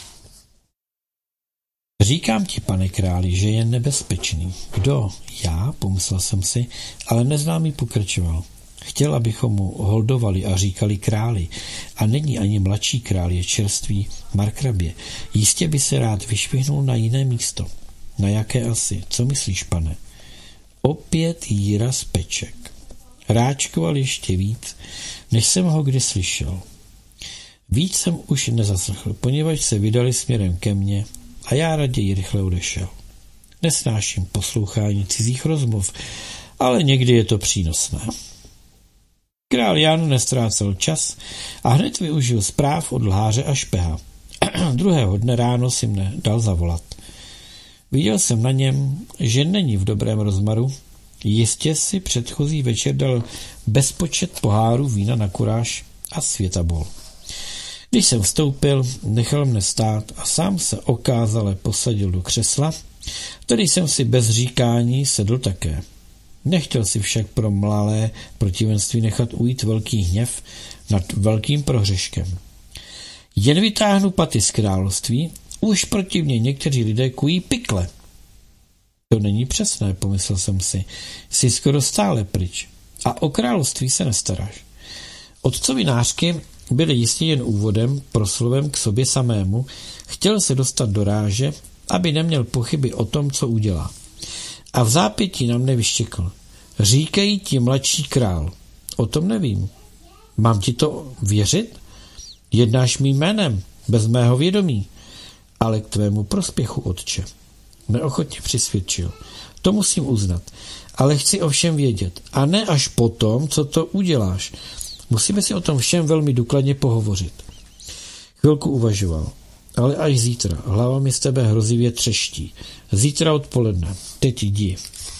Říkám ti, pane králi, že je nebezpečný. Kdo? Já, pomyslel jsem si, ale neznámý pokračoval. Chtěl, abychom mu holdovali a říkali králi. A není ani mladší král, je čerstvý markrabě. Jistě by se rád vyšvihnul na jiné místo. Na jaké asi? Co myslíš, pane? Opět Jíra z Peček. Ráčkoval ještě víc, než jsem ho kdy slyšel. Víc jsem už nezaslechl, poněvadž se vydali směrem ke mně a já raději rychle odešel. Nesnáším poslouchání cizích rozmluv, ale někdy je to přínosné. Král Jan nestrácel čas a hned využil zpráv od lháře a špeha. Druhého dne ráno si mne dal zavolat. Viděl jsem na něm, že není v dobrém rozmaru. Jistě si předchozí večer dal bezpočet pohárů vína na kuráž a světabol. Když jsem vstoupil, nechal mne stát a sám se okázale posadil do křesla, tedy jsem si bez říkání sedl také. Nechtěl si však pro malé protivenství nechat ujít velký hněv nad velkým prohřeškem. Jen vytáhnu paty z království, už proti mně někteří lidé kují pikle. To není přesné, pomyslel jsem si. Jsi skoro stále pryč. A o království se nestaráš. Otcovi nářky byly jistě jen úvodem, proslovem k sobě samému. Chtěl se dostat do ráže, aby neměl pochyby o tom, co udělá. A v zápětí na mne vyštěkl. Říkají ti mladší král. O tom nevím. Mám ti to věřit? Jednáš mým jménem, bez mého vědomí. Ale k tvému prospěchu, otče. Neochotně přisvědčil. To musím uznat. Ale chci ovšem vědět. A ne až potom, co to uděláš. Musíme si o tom všem velmi důkladně pohovořit. Chvilku uvažoval. Ale až zítra. Hlava mi z tebe hrozivě třeští. Zítra odpoledne. Teď jdi.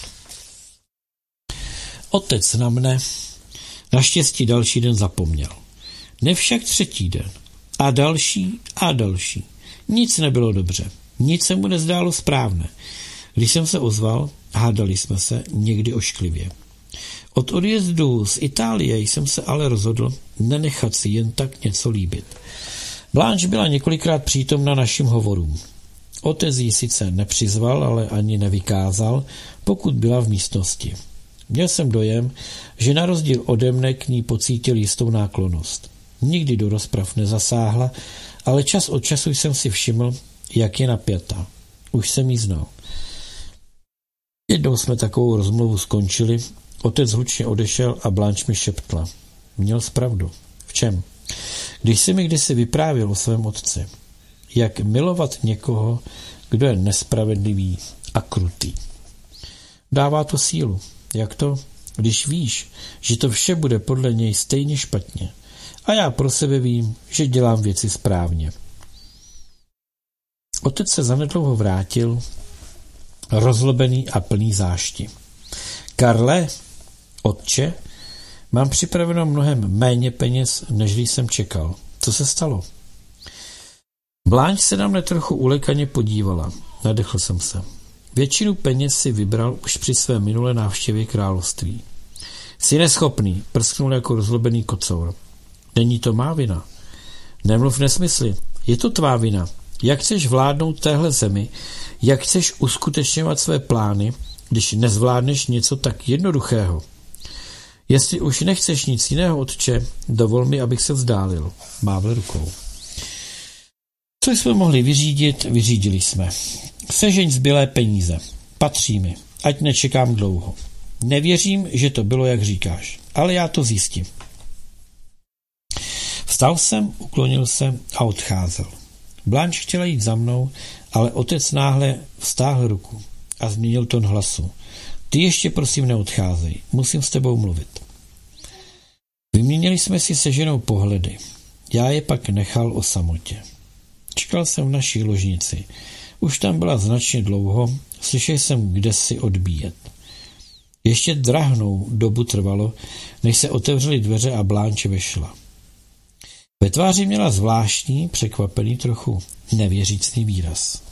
Otec na mne naštěstí další den zapomněl. Ne však třetí den. A další a další. Nic nebylo dobře. Nic se mu nezdálo správné. Když jsem se ozval, hádali jsme se někdy ošklivě. Od odjezdu z Itálie jsem se ale rozhodl nenechat si jen tak něco líbit. Blanche byla několikrát přítomna našim hovorům. Otec ji sice nepřizval, ale ani nevykázal, pokud byla v místnosti. Měl jsem dojem, že na rozdíl ode mne k ní pocítil jistou náklonnost. Nikdy do rozprav nezasáhla, ale čas od času jsem si všiml, jak je napjatá. Už jsem jí znal. Jednou jsme takovou rozmluvu skončili, otec hlučně odešel a Blanche mi šeptla. Měl jsi pravdu. V čem? Když jsi mi kdysi vyprávěl o svém otci. Jak milovat někoho, kdo je nespravedlivý a krutý. Dává to sílu. Jak to? Když víš, že to vše bude podle něj stejně špatně. A já pro sebe vím, že dělám věci správně. Otec se zanedlouho vrátil, rozlobený a plný zášti. Karle, otče, mám připraveno mnohem méně peněz, než jsem čekal. Co se stalo? Blanche se na mne trochu ulekaně podívala. Nadechl jsem se. Většinu peněz si vybral už při své minulé návštěvě království. Jsi neschopný, prsknul jako rozlobený kocour. Není to má vina. Nemluv nesmysly. Je to tvá vina. Jak chceš vládnout téhle zemi, jak chceš uskutečňovat své plány, když nezvládneš něco tak jednoduchého. Jestli už nechceš nic jiného, otče, dovol mi, abych se vzdálil. Mávl rukou. Co jsme mohli vyřídit, vyřídili jsme. Sežeň zbylé peníze. Patří mi. Ať nečekám dlouho. Nevěřím, že to bylo, jak říkáš, ale já to zjistím. Vstal jsem, uklonil se a odcházel. Blanche chtěla jít za mnou, ale otec náhle vztáhl ruku a změnil tón hlasu. Ty ještě prosím neodcházej, musím s tebou mluvit. Vyměnili jsme si se ženou pohledy. Já je pak nechal o samotě. Čekal jsem v naší ložnici. Už tam byla značně dlouho, slyšel jsem kdesi odbíjet. Ještě drahnou dobu trvalo, než se otevřely dveře a Blanche vešla. Ve tváři měla zvláštní, překvapený trochu nevěřícný výraz.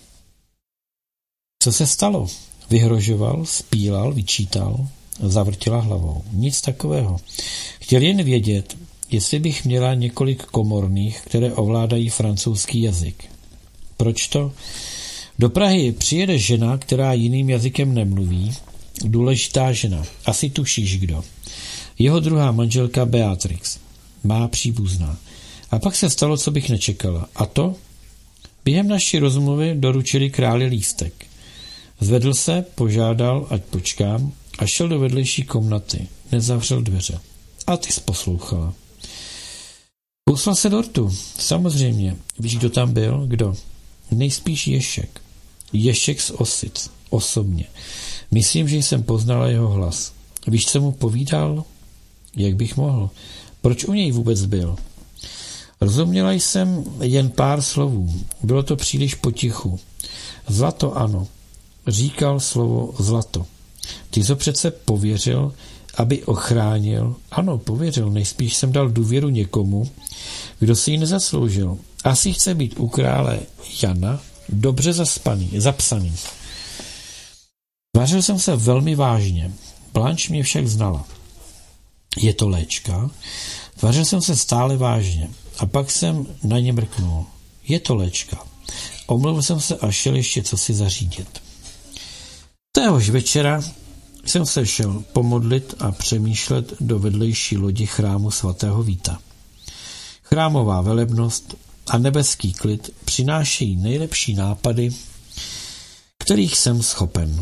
Co se stalo? Vyhrožoval, spílal, vyčítal, zavrtila hlavou. Nic takového. Chtěl jen vědět, jestli bych měla několik komorných, které ovládají francouzský jazyk. Proč to? Do Prahy přijede žena, která jiným jazykem nemluví, důležitá žena, asi tušíš kdo. Jeho druhá manželka Beatrix. Má příbuzná. A pak se stalo, co bych nečekala. A to? Během naší rozmluvy doručili králi lístek. Zvedl se, požádal, ať počkám, a šel do vedlejší komnaty. Nezavřel dveře. A ty jsi poslouchala. Poslal se dortu. Samozřejmě. Víš, kdo tam byl? Kdo? Nejspíš Ježek. Ježek z Osic. Osobně. Myslím, že jsem poznala jeho hlas. Víš, co mu povídal? Jak bych mohl? Proč u něj vůbec byl? Rozuměla jsem jen pár slovů. Bylo to příliš potichu. Zlato ano. Říkal slovo zlato. Ty jsi ho přece pověřil, aby ochránil. Ano, pověřil. Nejspíš jsem dal důvěru někomu, kdo si ji nezasloužil. Asi chce být u krále Jana dobře zapsaný. Tvářil jsem se velmi vážně. Blanche mě však znala. Je to léčka? Tvářil jsem se stále vážně. A pak jsem na ně mrknul. Je to léčka. Omluvil jsem se a šel ještě cosi zařídit. Téhož večera jsem se šel pomodlit a přemýšlet do vedlejší lodi chrámu svatého Víta. Chrámová velebnost a nebeský klid přinášejí nejlepší nápady, kterých jsem schopen.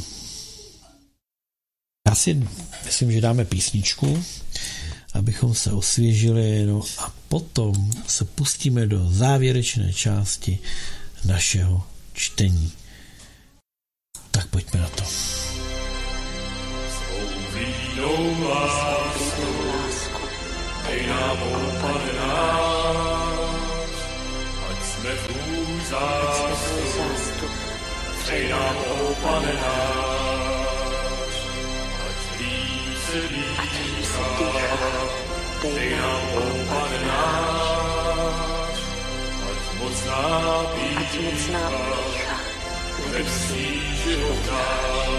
Já si myslím, že dáme písničku, abychom se osvěžili, no a potom se pustíme do závěrečné části našeho čtení. Tak pojďme na to. Vínou lásku, dej nám, Pane náš, ať jsme tvůj zástup, dej nám, Pane náš, ať líp se dýchá, dej nám, Pane náš, ať mocná pícha, nebesí životá.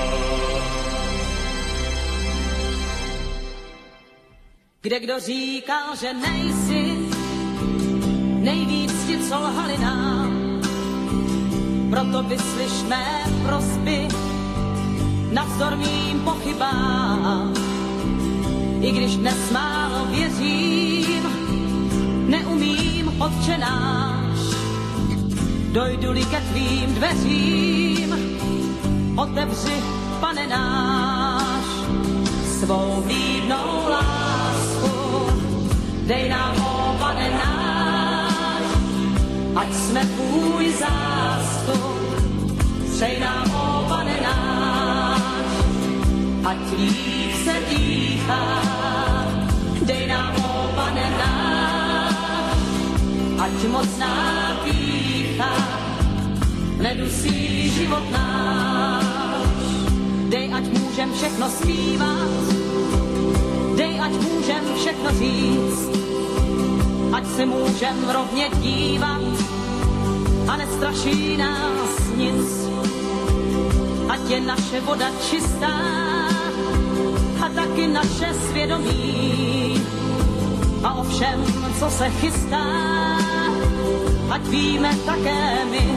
Kde kdo říkal, že nejsi, nejvíc ti, co lhali nám. Proto vyslyš mé prosby navzdor mým pochybám. I když dnes málo věřím, neumím, Otče náš. Dojdu-li ke tvým dveřím, otevři, Pane náš, svou vlídnou lásku. Dej nám, Pane náš, ať jsme tvůj zástup. Přej nám, Pane náš, ať líp se dýchá. Dej nám, Pane náš, ať mocná pýcha nedusí život náš. Dej, ať můžem všechno zpívat, dej, ať můžem všechno říct, ať se můžem rovně dívat a nestraší nás nic. Ať je naše voda čistá a taky naše svědomí a o všem, co se chystá, ať víme také my.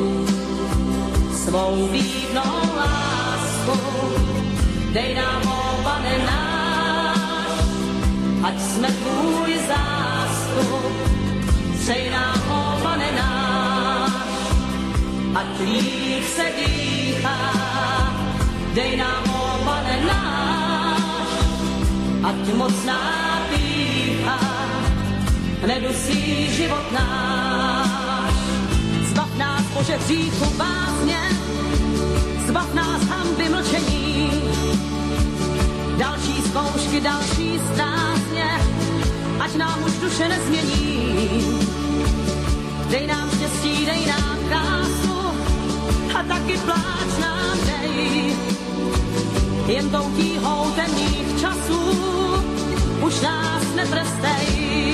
Svou vlídnou lásku dej nám, Pane náš, ať jsme tvůj zástup. Přej nám, Pane náš, ať líp se dýchá. Dej nám, Pane náš, ať mocná pýcha nedusí život náš. Zbav nás, Bože, hříchu bázně, zbav nás hanby mlčení. Další zkoušky, další stázně, ať nám už duše nezmění. Dej nám štěstí, dej nám krásu a taky pláč nám dej. Jen tou tíhou temných časů už nás netrestej.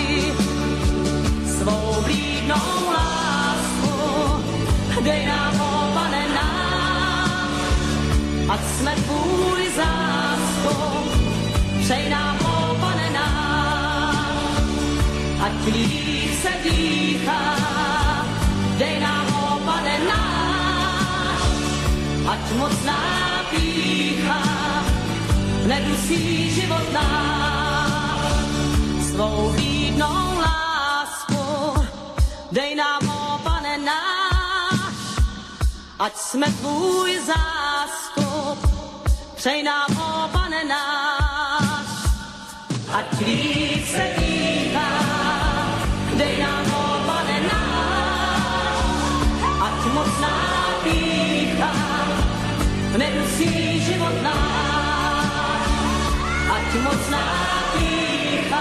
Svou vlídnou lásku dej nám, Pane náš, ať jsme tvůj zástup. Přej nám, Pane náš, ať líp se dýchá. Dej nám, Pane náš, ať mocná pýcha nedusí život náš. Svou vlídnou lásku dej nám, Pane náš, ať jsme tvůj zástup. dej nám, ó Pane náš, ať více dýchá, dej nám, ó Pane náš, ať mocná pýcha nedusí život náš, ať mocná pýcha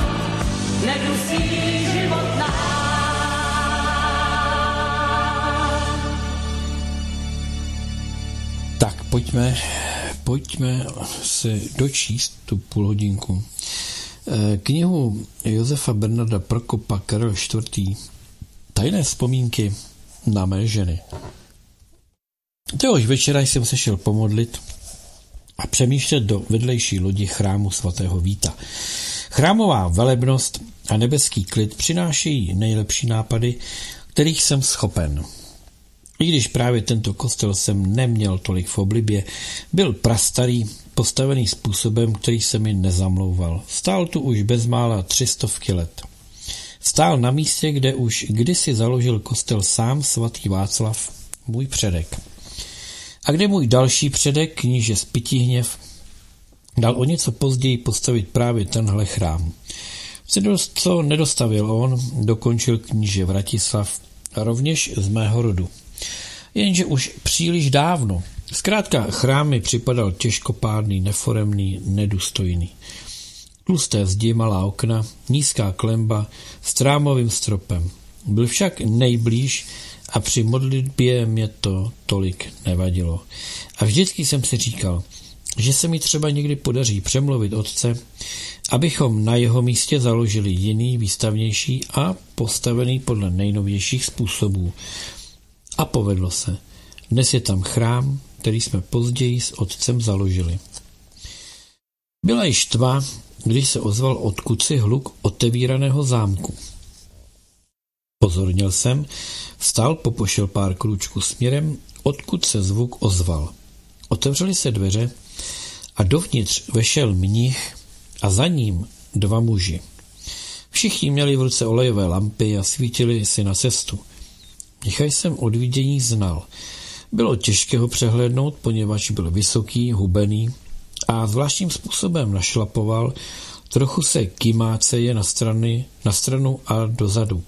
nedusí život náš. Tak pojďme se dočíst tu půlhodinku. Knihu Josefa Bernarda Prokopa Karel IV. Tajné vzpomínky na mé ženy. Téhož večera jsem se šel pomodlit a přemýšlet do vedlejší lodi chrámu svatého Víta. Chrámová velebnost a nebeský klid přinášejí nejlepší nápady, kterých jsem schopen. I když právě tento kostel jsem neměl tolik v oblibě, byl prastarý, postavený způsobem, který se mi nezamlouval. Stál tu už bezmála 300 let. Stál na místě, kde už kdysi založil kostel sám svatý Václav, můj předek. A kde můj další předek, kníže Spytihněv, dal o něco později postavit právě tenhle chrám. Co nedostavil on, dokončil kníže Vratislav, rovněž z mého rodu. Jenže už příliš dávno. Zkrátka chrám mi připadal těžkopádný, neforemný, nedůstojný. Tlusté zdi, malá okna, nízká klemba s trámovým stropem. Byl však nejblíž a při modlitbě mě to tolik nevadilo. A vždycky jsem si říkal, že se mi třeba někdy podaří přemluvit otce, abychom na jeho místě založili jiný, výstavnější a postavený podle nejnovějších způsobů. A povedlo se. Dnes je tam chrám, který jsme později s otcem založili. Byla již tma, když se ozval odkud hluk otevíraného zámku. Pozornil jsem, vstal, popošel pár krůčků směrem, odkud se zvuk ozval. Otevřely se dveře a dovnitř vešel mnich a za ním 2 muži. Všichni měli v ruce olejové lampy a svítili si na cestu. Mnicha jsem od vidění znal. Bylo těžké ho přehlédnout, poněvadž byl vysoký, hubený a zvláštním způsobem našlapoval, trochu se kymáceje na stranu a dozadu.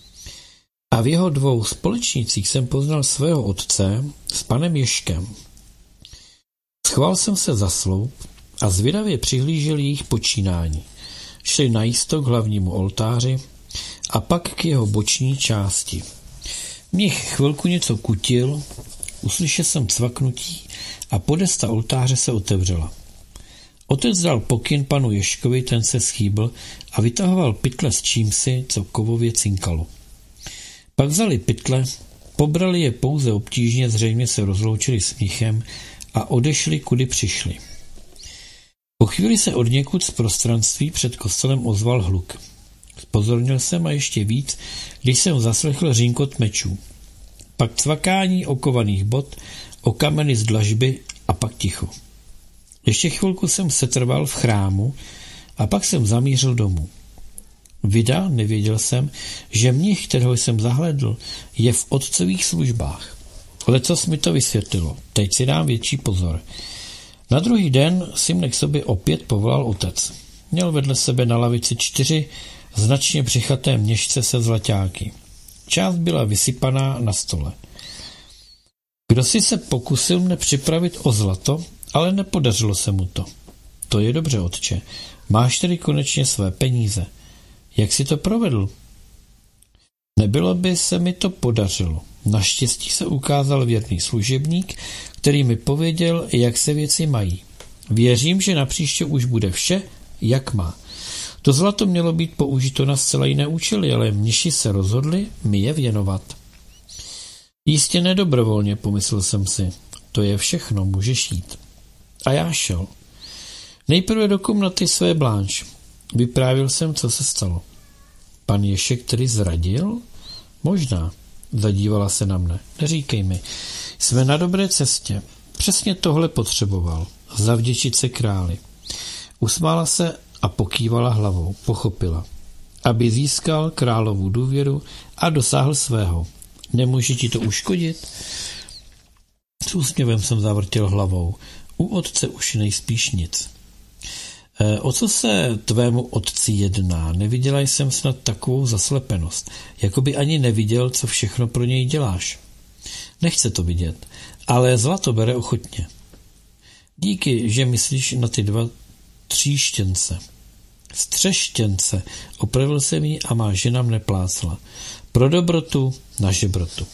A v jeho 2 společnících jsem poznal svého otce s panem Ježkem. Schoval jsem se za sloup a zvědavě přihlížel jejich počínání. Šli najisto k hlavnímu oltáři a pak k jeho boční části. Mnich chvilku něco kutil, uslyšel jsem cvaknutí a podesta oltáře se otevřela. Otec dal pokyn panu Ježkovi, ten se schýbl a vytahoval pytle s čímsi, co kovově cinkalo. Pak vzali pytle, pobrali je pouze obtížně, zřejmě se rozloučili s Mnichem a odešli, kudy přišli. Po chvíli se odněkud z prostranství před kostelem ozval hluk. Pozornil jsem a ještě víc, když jsem zaslechl řínkot mečů. Pak cvakání okovaných bot, o kameny z dlažby a pak ticho. Ještě chvilku jsem setrval v chrámu a pak jsem zamířil domů. Vida, nevěděl jsem, že mnich, kterého jsem zahlédl, je v otcových službách. Lecos mi to vysvětlilo. Teď si dám větší pozor. Na druhý den si mne k sobě opět povolal otec. Měl vedle sebe na lavici 4 značně břichaté měšce se zlaťáky. Část byla vysypaná na stole. Kdo si se pokusil mne připravit o zlato, ale nepodařilo se mu to. To je dobře, otče. Máš tedy konečně své peníze. Jak si to provedl? Nebylo by se mi to podařilo. Naštěstí se ukázal věrný služebník, který mi pověděl, jak se věci mají. Věřím, že napříště už bude vše, jak má. To zlato mělo být použito na zcela jiné účely, ale mniši se rozhodli mi je věnovat. Jistě nedobrovolně, pomyslel jsem si. To je všechno, můžeš jít. A já šel. Nejprve do komnaty své Blanche. Vyprávěl jsem, co se stalo. Pan Ježek tedy zradil? Možná. Zadívala se na mne. Neříkej mi. Jsme na dobré cestě. Přesně tohle potřeboval. Zavděčit se králi. Usmála se a pokývala hlavou. Pochopila. Aby získal královu důvěru a dosáhl svého. Nemůže ti to uškodit? S úsměvem jsem zavrtěl hlavou. U otce už nejspíš nic. O co se tvému otci jedná? Neviděla jsem snad takovou zaslepenost, jako by ani neviděl, co všechno pro něj děláš. Nechce to vidět, ale zlato bere ochotně. Díky, že myslíš na ty 2 tříštěnce. Střeštěnce, opravil jsem jí a má žena mne plácla. Pro dobrotu na žebrotu.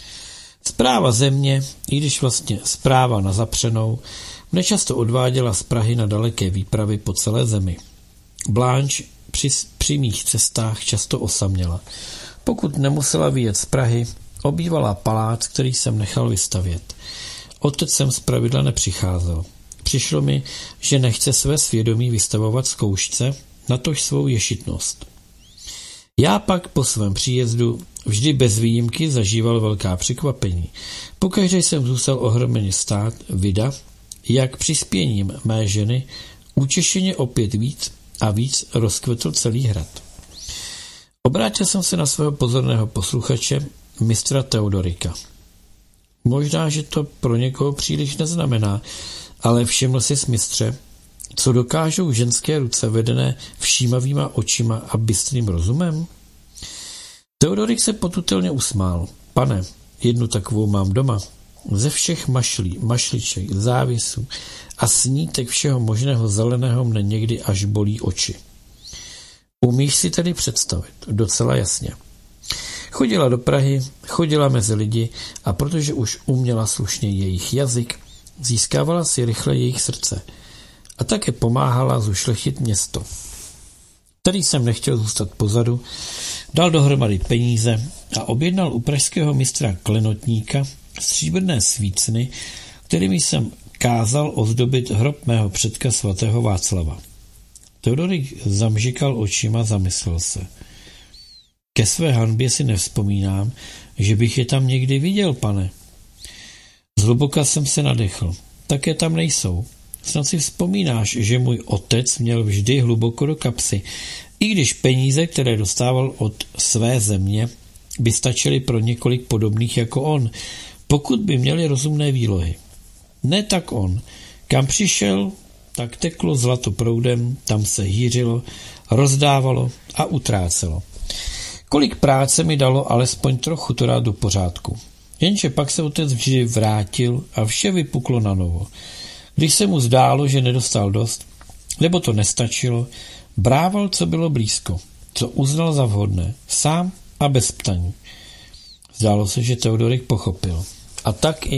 Správa země, i když vlastně správa na zapřenou, mne často odváděla z Prahy na daleké výpravy po celé zemi. Blanche při mých cestách často osaměla. Pokud nemusela vyjet z Prahy, obývala palác, který jsem nechal vystavět. Otec jsem zpravidla nepřicházel. Přišlo mi, že nechce své svědomí vystavovat zkoušce, natož svou ješitnost. Já pak po svém příjezdu vždy bez výjimky zažíval velká překvapení. Pokaždé jsem zůstal ohromeně stát, vida, jak přispěním mé ženy utěšeně opět víc a víc rozkvetl celý hrad. Obrátil jsem se na svého pozorného posluchače, mistra Teodorika. Možná, že to pro někoho příliš neznamená, ale všiml si, mistře, co dokážou ženské ruce vedené všímavýma očima a bystrým rozumem? Teodorik se potutelně usmál. Pane, jednu takovou mám doma. Ze všech mašlí, mašliček, závisů a snítek všeho možného zeleného mne někdy až bolí oči. Umíš si tedy představit? Docela jasně. Chodila do Prahy, chodila mezi lidi a protože už uměla slušně jejich jazyk, získávala si rychle jejich srdce a také pomáhala zušlechtit město. Tady jsem nechtěl zůstat pozadu, dal dohromady peníze a objednal u pražského mistra Klenotníka stříbrné svícny, kterými jsem kázal ozdobit hrob mého předka svatého Václava. Teodorik zamžikal očima, zamyslel se. Ke své hanbě si nevzpomínám, že bych je tam někdy viděl, pane. Zhluboka jsem se nadechl. Také tam nejsou. Snad si vzpomínáš, že můj otec měl vždy hluboko do kapsy, i když peníze, které dostával od své země, by stačily pro několik podobných jako on, pokud by měli rozumné výlohy. Ne tak on. Kam přišel, tak teklo zlato proudem, tam se hýřilo, rozdávalo a utrácelo. Kolik práce mi dalo alespoň trochu to dát do pořádku. Jenže pak se otec vždy vrátil a vše vypuklo na novo. Když se mu zdálo, že nedostal dost, nebo to nestačilo, brával, co bylo blízko, co uznal za vhodné, sám a bez ptaní. Zdálo se, že Teodorik pochopil. A tak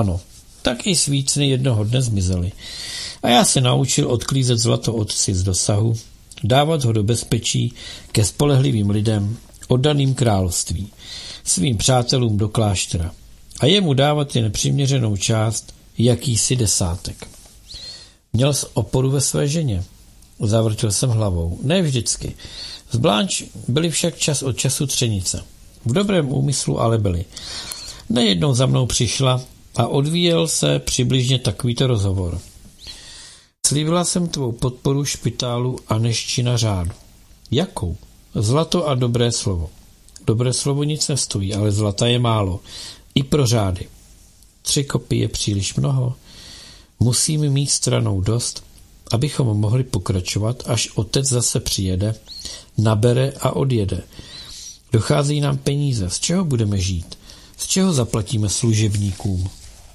i svícny jednoho dne zmizely. A já se naučil odklízet zlato otci z dosahu, dávat ho do bezpečí ke spolehlivým lidem, oddaným království, svým přátelům do kláštera a jemu dávat jen nepřiměřenou část, jakýsi desátek. Měl jsi oporu ve své ženě. Zavrtil jsem hlavou. Ne vždycky. Z Blanche byly však čas od času třenice. V dobrém úmyslu ale byly. Nejednou za mnou přišla a odvíjel se přibližně takovýto rozhovor. Slíbila jsem tvou podporu špitálu a neští řádu. Jakou? Zlato a dobré slovo. Dobré slovo nic nestojí, ale zlata je málo. I pro řády. 3 kopy je příliš mnoho. Musíme mít stranou dost, abychom mohli pokračovat, až otec zase přijede, nabere a odjede. Dochází nám peníze. Z čeho budeme žít? Z čeho zaplatíme služebníkům?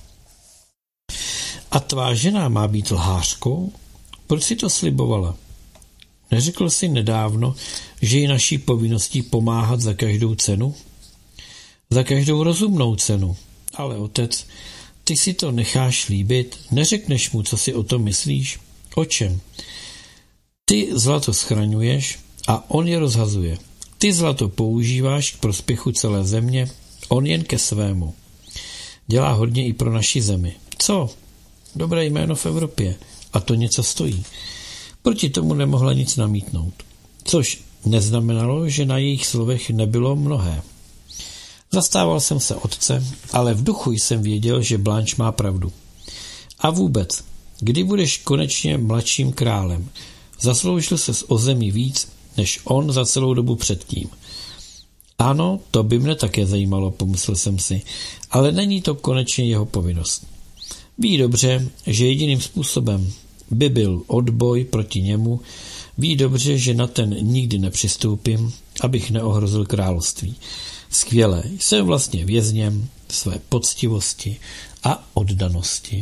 A tvá žena má být lhářkou? Proč si to slibovala? Neřekl jsi nedávno, že je naší povinností pomáhat za každou cenu? Za každou rozumnou cenu. Ale otec, ty si to necháš líbit, neřekneš mu, co si o tom myslíš? O čem? Ty zlato schraňuješ a on je rozhazuje. Ty zlato používáš k prospěchu celé země, on jen ke svému. Dělá hodně i pro naši zemi. Co? Dobré jméno v Evropě. A to něco stojí. Proti tomu nemohla nic namítnout. Což neznamenalo, že na jejich slovech nebylo mnohé. Zastával jsem se otce, ale v duchu jsem věděl, že Blanche má pravdu. A vůbec, kdy budeš konečně mladším králem? Zasloužil ses o zemi víc, než on za celou dobu předtím. Ano, to by mne také zajímalo, pomyslel jsem si, ale není to konečně jeho povinnost. Ví dobře, že jediným způsobem by byl odboj proti němu, ví dobře, že na ten nikdy nepřistoupím, abych neohrozil království. Skvěle, jsem vlastně vězněm své poctivosti a oddanosti.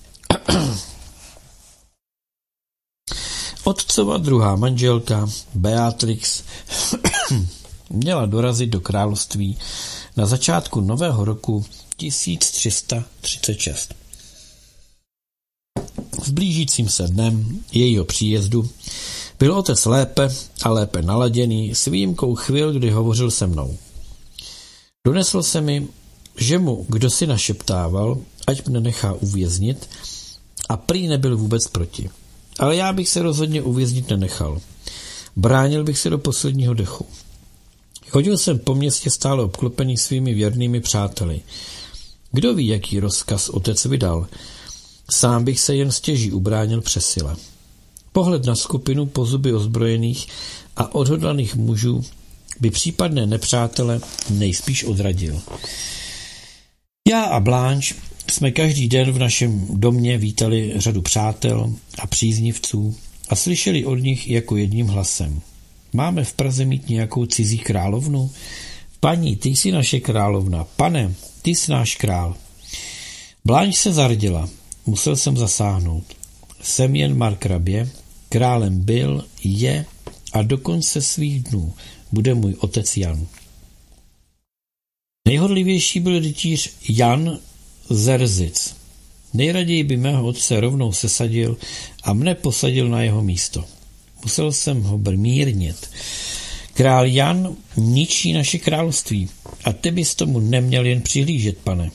Otcova druhá manželka, Beatrix, měla dorazit do království na začátku nového roku 1336. V blížícím se dnem jejího příjezdu byl otec lépe a lépe naladěný s výjimkou chvil, kdy hovořil se mnou. Donesl se mi, že mu kdosi našeptával, ať mne nechá uvěznit, a prý nebyl vůbec proti. Ale já bych se rozhodně uvěznit nenechal. Bránil bych se do posledního dechu. Chodil jsem po městě stále obklopený svými věrnými přáteli. Kdo ví, jaký rozkaz otec vydal? Sám bych se jen stěží ubránil přesile. Pohled na skupinu po zuby ozbrojených a odhodlaných mužů by případné nepřátele nejspíš odradil. Já a Blanche jsme každý den v našem domě vítali řadu přátel a příznivců a slyšeli od nich jako jedním hlasem. Máme v Praze mít nějakou cizí královnu? Paní, ty jsi naše královna. Pane, ty jsi náš král. Blanche se zardila. Musel jsem zasáhnout. Jsem jen markrabě, králem byl, je a do konce svých dnů bude můj otec Jan. Nejhorlivější byl rytíř Jan Zerzic. Nejraději by mého otce rovnou sesadil a mne posadil na jeho místo. Musel jsem ho mírnit. Král Jan ničí naše království a ty bys tomu neměl jen přihlížet, pane.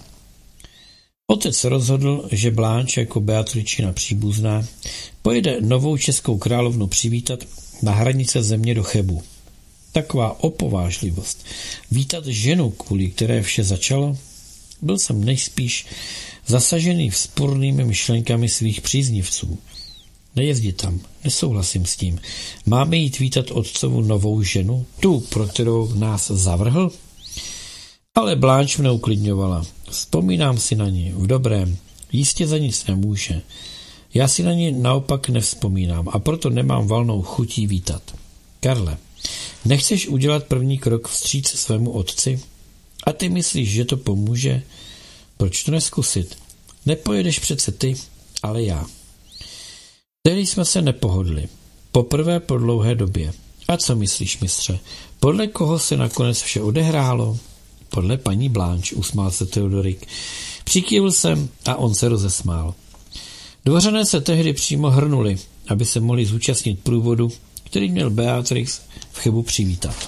Otec rozhodl, že Blanche jako Beatričina příbuzná pojede novou českou královnu přivítat na hranice země do Chebu. Taková opovážlivost. Vítat ženu, kvůli které vše začalo? Byl jsem nejspíš zasažený vzpornými myšlenkami svých příznivců. Nejezdi tam, nesouhlasím s tím. Máme jít vítat otcovu novou ženu, tu, pro kterou nás zavrhl? Ale Blanche mne uklidňovala. Vzpomínám si na ní, v dobrém, jistě za nic nemůže. Já si na ní naopak nevzpomínám a proto nemám valnou chutí vítat. Karle, nechceš udělat první krok vstříc svému otci? A ty myslíš, že to pomůže? Proč to neskusit? Nepojedeš přece ty, ale já. Tehdy jsme se nepohodli. Poprvé po dlouhé době. A co myslíš, mistře? Podle koho se nakonec vše odehrálo? Podle paní Blanche, usmál se Teodorik. Přikývl jsem a on se rozesmál. Dvořané se tehdy přímo hrnuli, aby se mohli zúčastnit průvodu, který měl Beatrix v Chebu přivítat.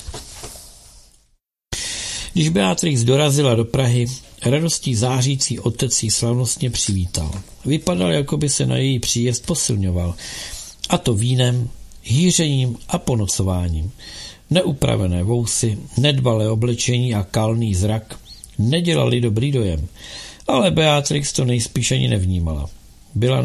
Když Beatrix dorazila do Prahy, radostí zářící otec jí slavnostně přivítal. Vypadal, jako by se na její příjezd posilňoval, a to vínem, hýřením a ponocováním. Neupravené vousy, nedbalé oblečení a kalný zrak nedělali dobrý dojem, ale Beatrix to nejspíš ani nevnímala. Bylo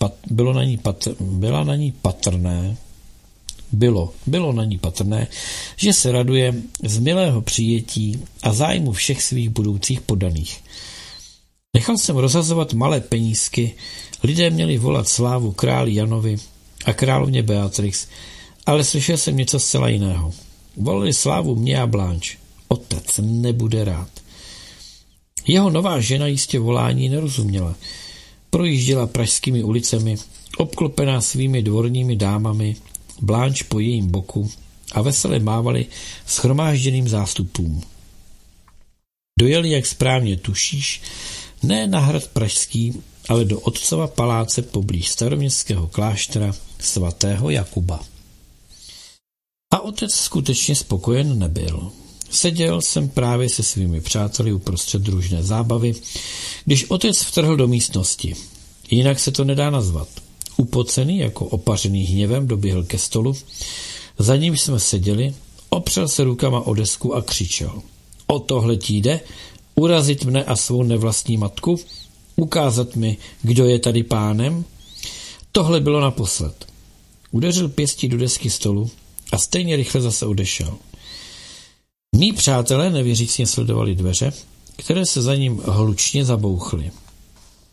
na ní patrné, že se raduje z milého přijetí a zájmu všech svých budoucích poddaných. Nechal jsem rozhazovat malé penízky, lidé měli volat slávu králi Janovi a královně Beatrix, ale slyšel jsem něco zcela jiného. Volali slávu mě a Blanche. Otec nebude rád. Jeho nová žena jistě volání nerozuměla. Projížděla pražskými ulicemi, obklopená svými dvorními dámami, Blanche po jejím boku a vesele mávali shromážděným zástupům. Dojeli, jak správně tušíš, ne na hrad pražský, ale do otcova paláce poblíž staroměstského kláštera svatého Jakuba. A otec skutečně spokojen nebyl. Seděl jsem právě se svými přáteli uprostřed družné zábavy, když otec vtrhl do místnosti. Jinak se to nedá nazvat. Upocený, jako opařený hněvem, doběhl ke stolu, za ním jsme seděli, opřel se rukama o desku a křičel. O tohle ti jde? Urazit mne a svou nevlastní matku? Ukázat mi, kdo je tady pánem? Tohle bylo naposled. Udeřil pěstí do desky stolu a stejně rychle zase odešel. Mí přátelé nevěřícně sledovali dveře, které se za ním hlučně zabouchly.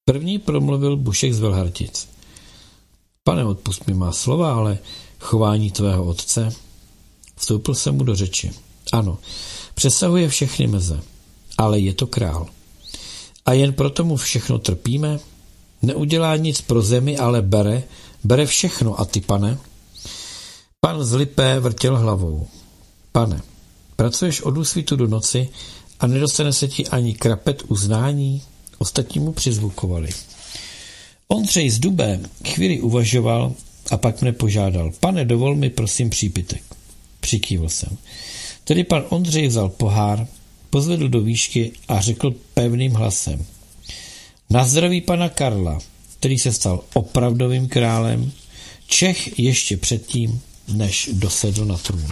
První promluvil Bušek z Velhartic. Pane, odpust mi má slova, ale chování tvého otce. Vstoupil jsem mu do řeči. Ano, přesahuje všechny meze, ale je to král. A jen proto mu všechno trpíme? Neudělá nic pro zemi, ale bere všechno. A ty, pane? Pan z Lipé vrtěl hlavou. Pane, pracuješ od úsvitu do noci a nedostane se ti ani krapet uznání? Ostatní mu přizvukovali. Ondřej z Dubé chvíli uvažoval a pak mne požádal. Pane, dovol mi prosím přípitek. Přikývl jsem. Tedy pan Ondřej vzal pohár, pozvedl do výšky a řekl pevným hlasem. Na zdraví pana Karla, který se stal opravdovým králem, Čech ještě předtím, než dosedl na trůn.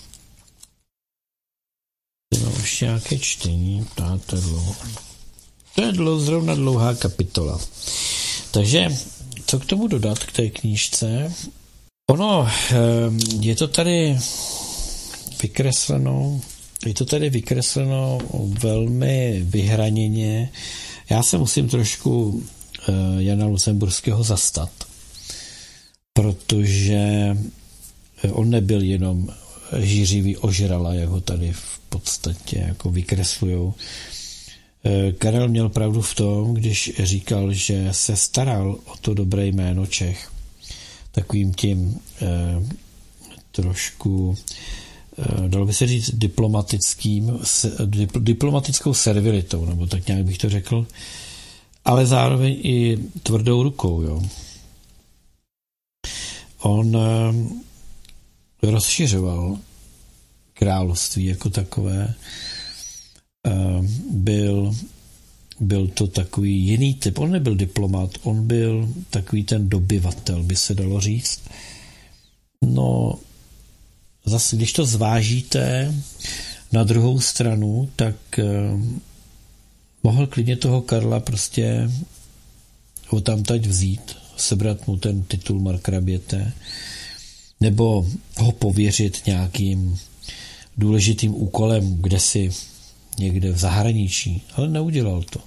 No, ještě nějaké čtení, to je zrovna dlouhá kapitola. Takže, co k tomu dodat, k té knížce? Ono, je to tady vykresleno velmi vyhraněně. Já se musím trošku Jana Lucemburského zastat, protože on nebyl jenom hýřivý ožrala, jak ho tady v podstatě jako vykreslujou. Karel měl pravdu v tom, když říkal, že se staral o to dobré jméno Čech. Takovým tím trošku, dalo by se říct, diplomatickou servilitou, nebo tak nějak bych to řekl, ale zároveň i tvrdou rukou. Jo. On rozšiřoval království jako takové. Byl to takový jiný typ. On nebyl diplomat, on byl takový ten dobyvatel, by se dalo říct. No, zase, když to zvážíte na druhou stranu, tak mohl klidně toho Karla prostě ho tamtať vzít, sebrat mu ten titul markraběte, nebo ho pověřit nějakým důležitým úkolem, kde si někde v zahraničí, ale neudělal to.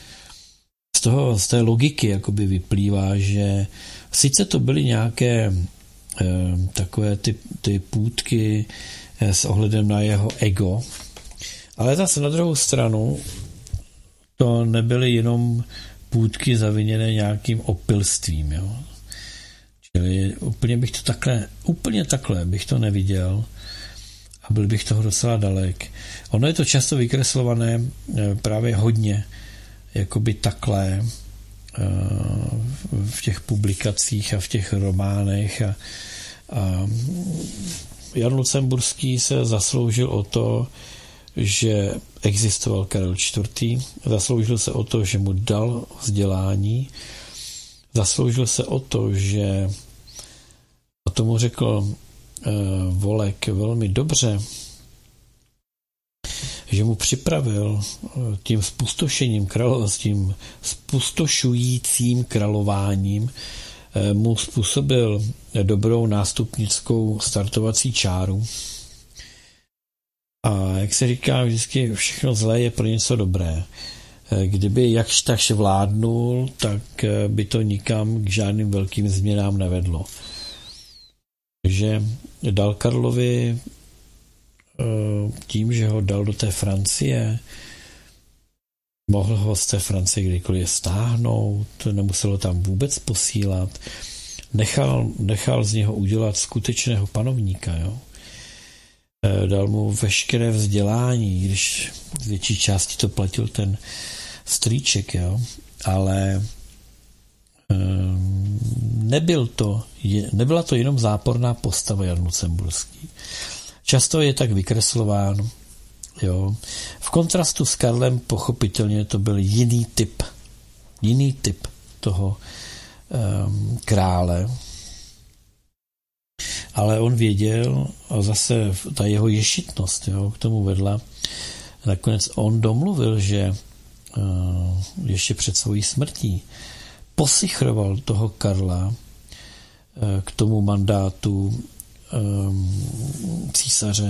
Z té logiky jakoby vyplývá, že sice to byly nějaké takové ty půtky s ohledem na jeho ego, ale zase na druhou stranu to nebyly jenom půtky zaviněné nějakým opilstvím. Jo? Čili úplně takhle bych to neviděl a byl bych toho docela dalek. Ono je to často vykreslované právě hodně jakoby takhle v těch publikacích a v těch románech a Jan Lucemburský se zasloužil o to, že existoval Karel IV. Zasloužil se o to, že mu dal vzdělání, zasloužil se o to, že, a tomu řekl Volek velmi dobře, že mu připravil tím spustošením, s tím spustošujícím králováním, mu způsobil dobrou nástupnickou startovací čáru. A jak se říká, vždycky všechno zlé je pro něco dobré. Kdyby jakž takž vládnul, tak by to nikam k žádným velkým změnám nevedlo. Takže dal Karlovi tím, že ho dal do té Francie, mohl ho z té Francie kdykoliv stáhnout, nemuselo tam vůbec posílat, nechal z něho udělat skutečného panovníka, jo. Dal mu veškeré vzdělání, když z větší části to platil ten strýček, jo, ale nebyla to jenom záporná postava Jan Lucemburský. Často je tak vykreslován, jo. V kontrastu s Karlem pochopitelně to byl jiný typ toho krále, ale on věděl a zase ta jeho ješitnost, jo, k tomu vedla. Nakonec on domluvil, že ještě před svojí smrtí posichroval toho Karla k tomu mandátu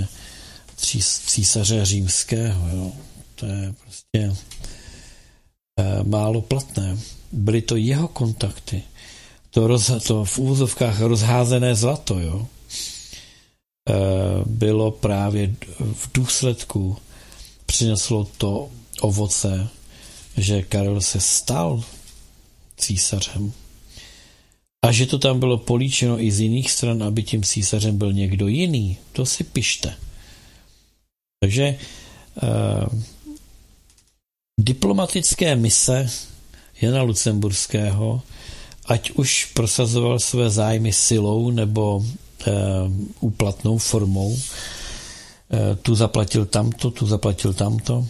císaře římského. Jo. To je prostě málo platné. Byly to jeho kontakty. To v úvozovkách rozházené zlato, jo, bylo právě v důsledku, přineslo to ovoce, že Karel se stal císařem. A že to tam bylo políčeno i z jiných stran, aby tím císařem byl někdo jiný, to si pište. Takže diplomatické mise Jana Lucemburského, ať už prosazoval své zájmy silou nebo úplatnou formou, tu zaplatil tamto,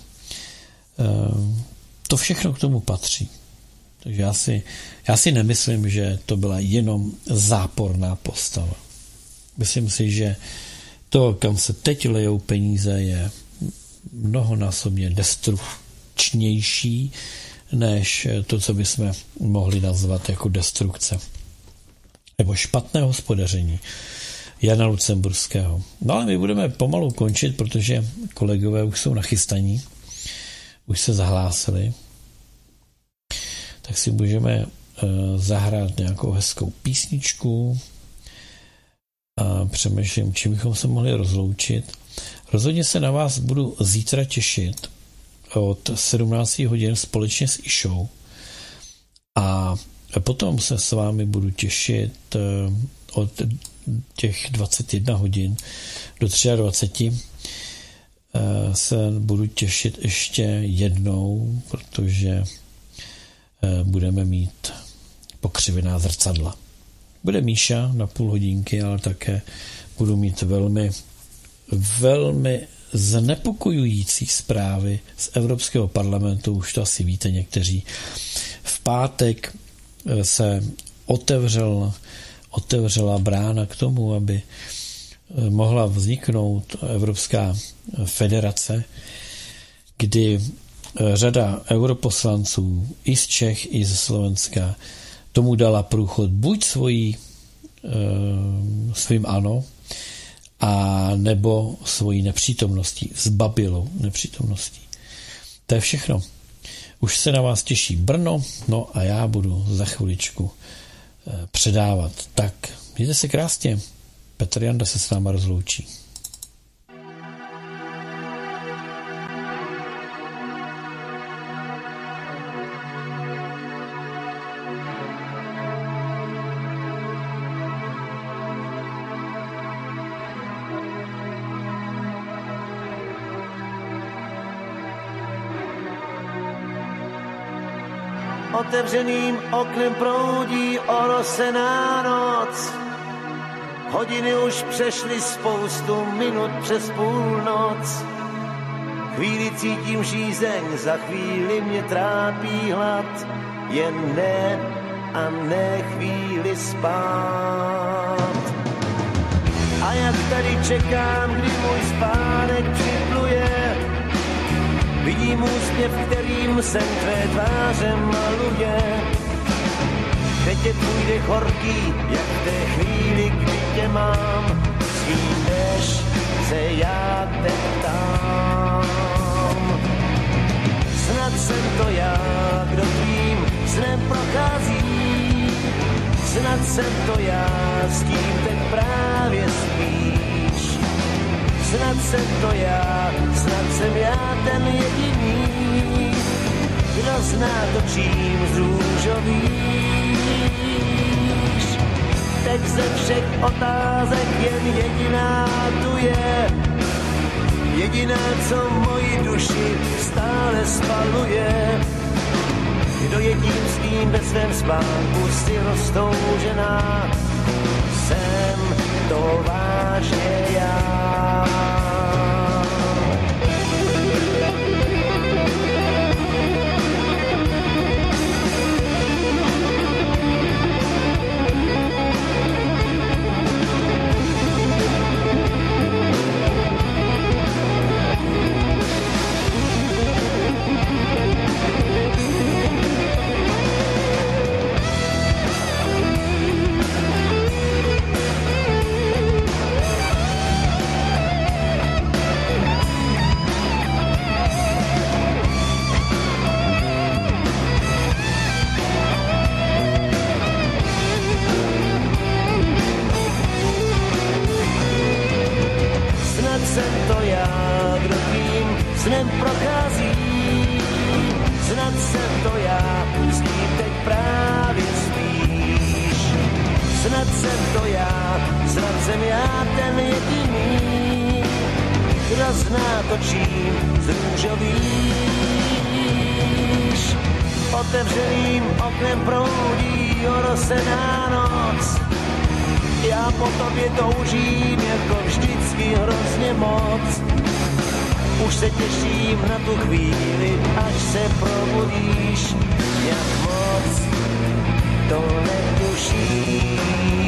to všechno k tomu patří. Takže já si nemyslím, že to byla jenom záporná postava. Myslím si, že to, kam se teď lejou peníze, je mnohonásobně destrukčnější než to, co bychom mohli nazvat jako destrukce nebo špatné hospodaření Jana Lucemburského. No ale my budeme pomalu končit, protože kolegové už jsou nachystaní, už se zahlásili, tak si můžeme zahrát nějakou hezkou písničku a přemýšlím, čím bychom se mohli rozloučit. Rozhodně se na vás budu zítra těšit od 17 hodin společně s Išou a potom se s vámi budu těšit od těch 21 hodin do 23 se budu těšit ještě jednou, protože budeme mít pokřivená zrcadla. Bude Míša na půl hodinky, ale také budu mít velmi znepokojující zprávy z Evropského parlamentu, už to asi víte někteří. V pátek se otevřela brána k tomu, aby mohla vzniknout Evropská federace, kdy řada europoslanců i z Čech, i ze Slovenska tomu dala průchod buď svým ano, a nebo svojí nepřítomností, zbabilou nepřítomností. To je všechno. Už se na vás těší Brno, no a já budu za chviličku předávat. Tak, mějte se krásně. Petr Janda se s náma rozloučí. Otevřeným oknem proudí orosená noc. Hodiny už přešly spoustu minut přes půlnoc. Chvíli cítím žízeň, za chvíli mě trápí hlad. Jen ne a ne chvíli spát. A jak tady čekám, kdy můj spánek připluje, vidím úsměv, kterým sen tvé tváře maluje. Teď je tvůj dech horký, jak v té chvíli, kdy tě mám. Svým než se já teď ptám. Snad jsem to já, kdo tvým snem prochází. Snad jsem to já, s kým teď právě spíš. Snad jsem to já, snad jsem já ten jediný, kdo zná to, čím zrůžovíš. Teď ze všech otázek jen jediná tu je, jediná, co moji duši stále spaluje. Kdo je tím svým ve svém spánku si roztoužená, jsem to vážně já. snem prochází. Snad jsem to já, s ním teď právě spíš. Snad jsem to já, snad jsem já ten jediný, kdo zná to, čím z růžovíš. Otevřeným oknem proudí orosená noc. Já po tobě toužím, jako vždycky hrozně moc. Už se těším na tu chvíli, až se probudíš, jak moc to netušíš.